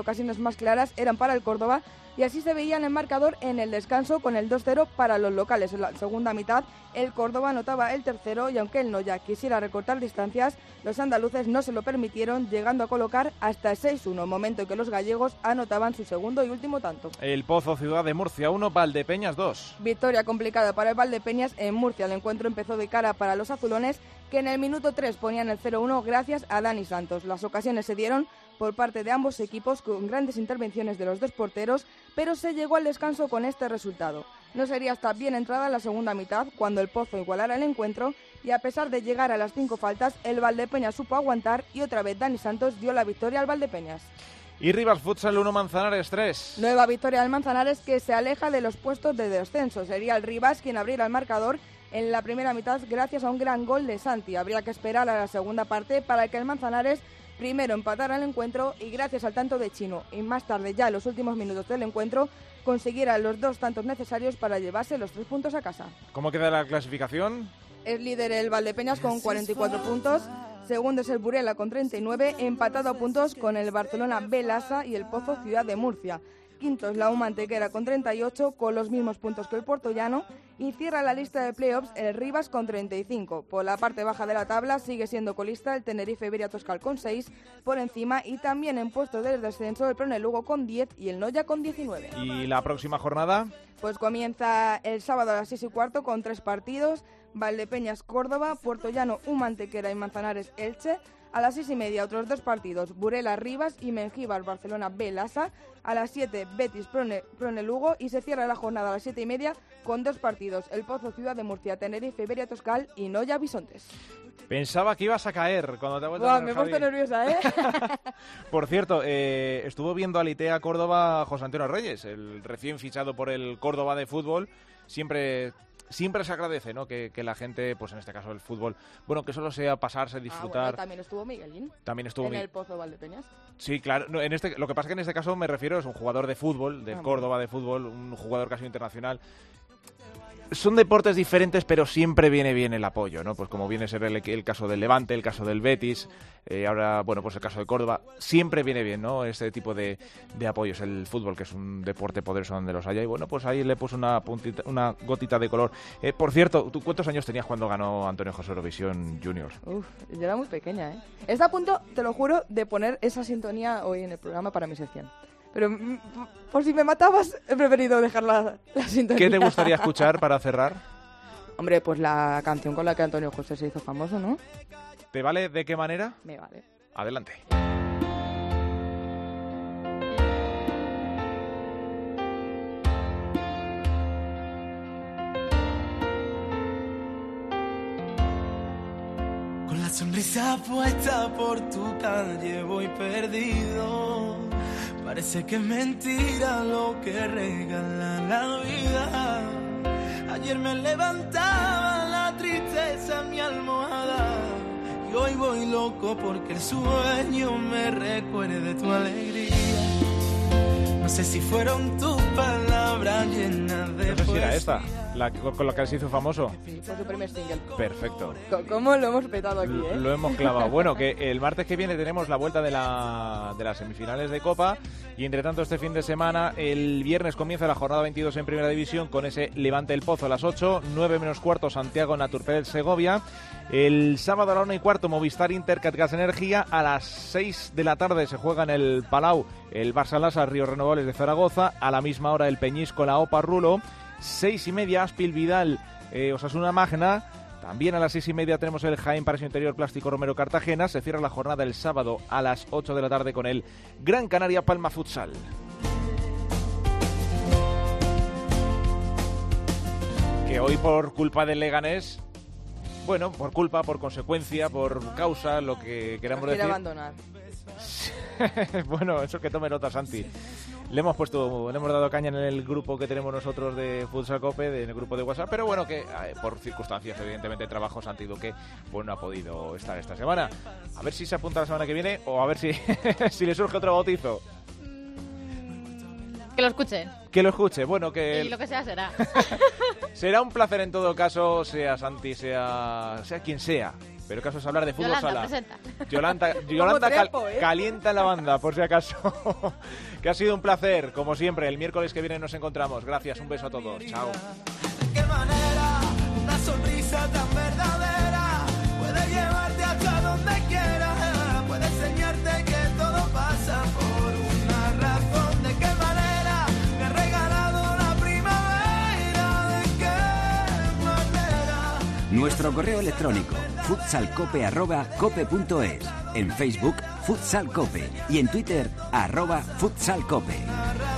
ocasiones más claras eran para el Córdoba y así se veía en el marcador en el descanso con el dos cero para los locales. En la segunda mitad el Córdoba anotaba el tercero y aunque el Noya quisiera recortar distancias, los andaluces no se lo permitieron, llegando a colocar hasta el seis uno, momento en que los gallegos anotaban su segundo y último tanto. El Pozo Ciudad de Murcia uno, Valdepeñas dos. Victoria complicada para el Valdepeñas en Murcia. El encuentro empezó de cara para los azulones, que en el minuto tres ponían el cero uno gracias a Dani Santos. Las ocasiones se dieron por parte de ambos equipos con grandes intervenciones de los dos porteros, pero se llegó al descanso con este resultado. No sería hasta bien entrada la segunda mitad cuando el Pozo igualara el encuentro y a pesar de llegar a las cinco faltas, el Valdepeñas supo aguantar y otra vez Dani Santos dio la victoria al Valdepeñas. Y Rivas Futsal uno, Manzanares tres. Nueva victoria del Manzanares que se aleja de los puestos de descenso. Sería el Rivas quien abriera el marcador en la primera mitad gracias a un gran gol de Santi. Habría que esperar a la segunda parte para que el Manzanares primero empatara el encuentro y gracias al tanto de Chino y más tarde ya en los últimos minutos del encuentro consiguiera los dos tantos necesarios para llevarse los tres puntos a casa. ¿Cómo queda la clasificación? Es líder el Valdepeñas con cuarenta y cuatro puntos, segundo es el Burela con treinta y nueve, empatado a puntos con el Barcelona B Lassa y el Pozo Ciudad de Murcia. Quinto es la U Mantequera con treinta y ocho, con los mismos puntos que el Puertollano, y cierra la lista de playoffs el Rivas con treinta y cinco. Por la parte baja de la tabla sigue siendo colista el Tenerife Iberia Toscal con seis por encima y también en puesto de descenso el Prone Lugo con diez y el Noya con diecinueve. ¿Y la próxima jornada? Pues comienza el sábado a las seis y cuarto con tres partidos: Valdepeñas Córdoba, Puertollano U Mantequera y Manzanares Elche. A las seis y media otros dos partidos, Burela Rivas y Mengíbar Barcelona B Lassa. A las siete Betis Prone, Prone Lugo y se cierra la jornada a las siete y media con dos partidos, el Pozo Ciudad de Murcia, Tenerife Iberia Toscal y Noya Bisontes. Pensaba que ibas a caer cuando te ha vuelto Buah, a ver, me he puesto Javi. nerviosa, ¿eh? Por cierto, eh, estuvo viendo a Litea Córdoba José Antonio Reyes, el recién fichado por el Córdoba de fútbol. Siempre... Siempre se agradece, ¿no? Que, que la gente, pues en este caso el fútbol, bueno, que solo sea pasarse, disfrutar. Ah, bueno, también estuvo Miguelín. También estuvo en Mi... el Pozo Valdepeñas. Sí, claro. No, en este, lo que pasa es que en este caso me refiero es un jugador de fútbol, del Ah, Córdoba de fútbol, un jugador casi internacional. Son deportes diferentes, pero siempre viene bien el apoyo, ¿no? Pues como viene a ser el, el caso del Levante, el caso del Betis, eh, ahora, bueno, pues el caso de Córdoba. Siempre viene bien, ¿no? Este tipo de, de apoyos. El fútbol, que es un deporte poderoso donde los haya. Y bueno, pues ahí le puse una puntita, una gotita de color. Eh, por cierto, ¿tú cuántos años tenías cuando ganó Antonio José Eurovisión Junior? Uf, yo era muy pequeña, ¿eh? Está a punto, te lo juro, de poner esa sintonía hoy en el programa para mi sección. Pero mm, por si me matabas, he preferido dejar la, la sintonía. ¿Qué te gustaría escuchar para cerrar? Hombre, pues la canción con la que Antonio José se hizo famoso, ¿no? ¿Te vale de qué manera? Me vale. Adelante. Con la sonrisa puesta por tu calle voy perdido. Parece que es mentira lo que regala la vida. Ayer me levantaba la tristeza en mi almohada y hoy voy loco porque el sueño me recuerde tu alegría. No sé si fueron tus palabras llenas de No sé si era poesía. esta, la, con la que se hizo famoso. Fue su primer single. Perfecto. Co- ¿Cómo lo hemos petado aquí, eh? Lo hemos clavado. Bueno, que el martes que viene tenemos la vuelta de, la, de las semifinales de Copa y entre tanto este fin de semana, el viernes comienza la jornada veintidós en Primera División con ese Levante el Pozo a las ocho, nueve menos cuarto Santiago Naturpel Segovia. El sábado a la una y cuarto Movistar Inter Catgas Energía. A las seis de la tarde se juega en el Palau el Barça Lassa Ríos Renovables de Zaragoza. A la misma hora el Peñísco la Opa Rulo. Seis y media Aspil Vidal eh, Osasuna Magna. También a las seis y media tenemos el Jaén Paraíso Interior Plástico Romero Cartagena. Se cierra la jornada el sábado a las ocho de la tarde con el Gran Canaria Palma Futsal. Que hoy por culpa del Leganés, bueno, por culpa, por consecuencia, por causa, lo que queramos Quiere decir. abandonar. Bueno, eso que tome nota, Santi. Le hemos puesto, le hemos dado caña en el grupo que tenemos nosotros de Futsal Cope, de, en el grupo de WhatsApp, pero bueno, que eh, por circunstancias, evidentemente, de trabajo, Santi Duque pues no ha podido estar esta semana. A ver si se apunta la semana que viene o a ver si, si le surge otro bautizo. Que lo escuche. Que lo escuche, bueno, que... Y lo que sea será. Será un placer en todo caso, sea Santi, sea, sea quien sea. Pero caso es hablar de fútbol Yolanda, sala. presenta. Yolanda, Yolanda cal- trepo, ¿eh? calienta en la banda, por si acaso. Que ha sido un placer, como siempre. El miércoles que viene nos encontramos. Gracias, un beso a todos. Chao. ¿De qué manera una sonrisa tan verdadera puede llevarte hasta donde quiera? Puede enseñarte que todo pasa por una razón. ¿De qué manera me ha regalado la primavera? ¿De qué manera? Nuestro correo electrónico futsalcope arroba cope punto es, en Facebook Futsal Cope y en Twitter arroba futsalcope.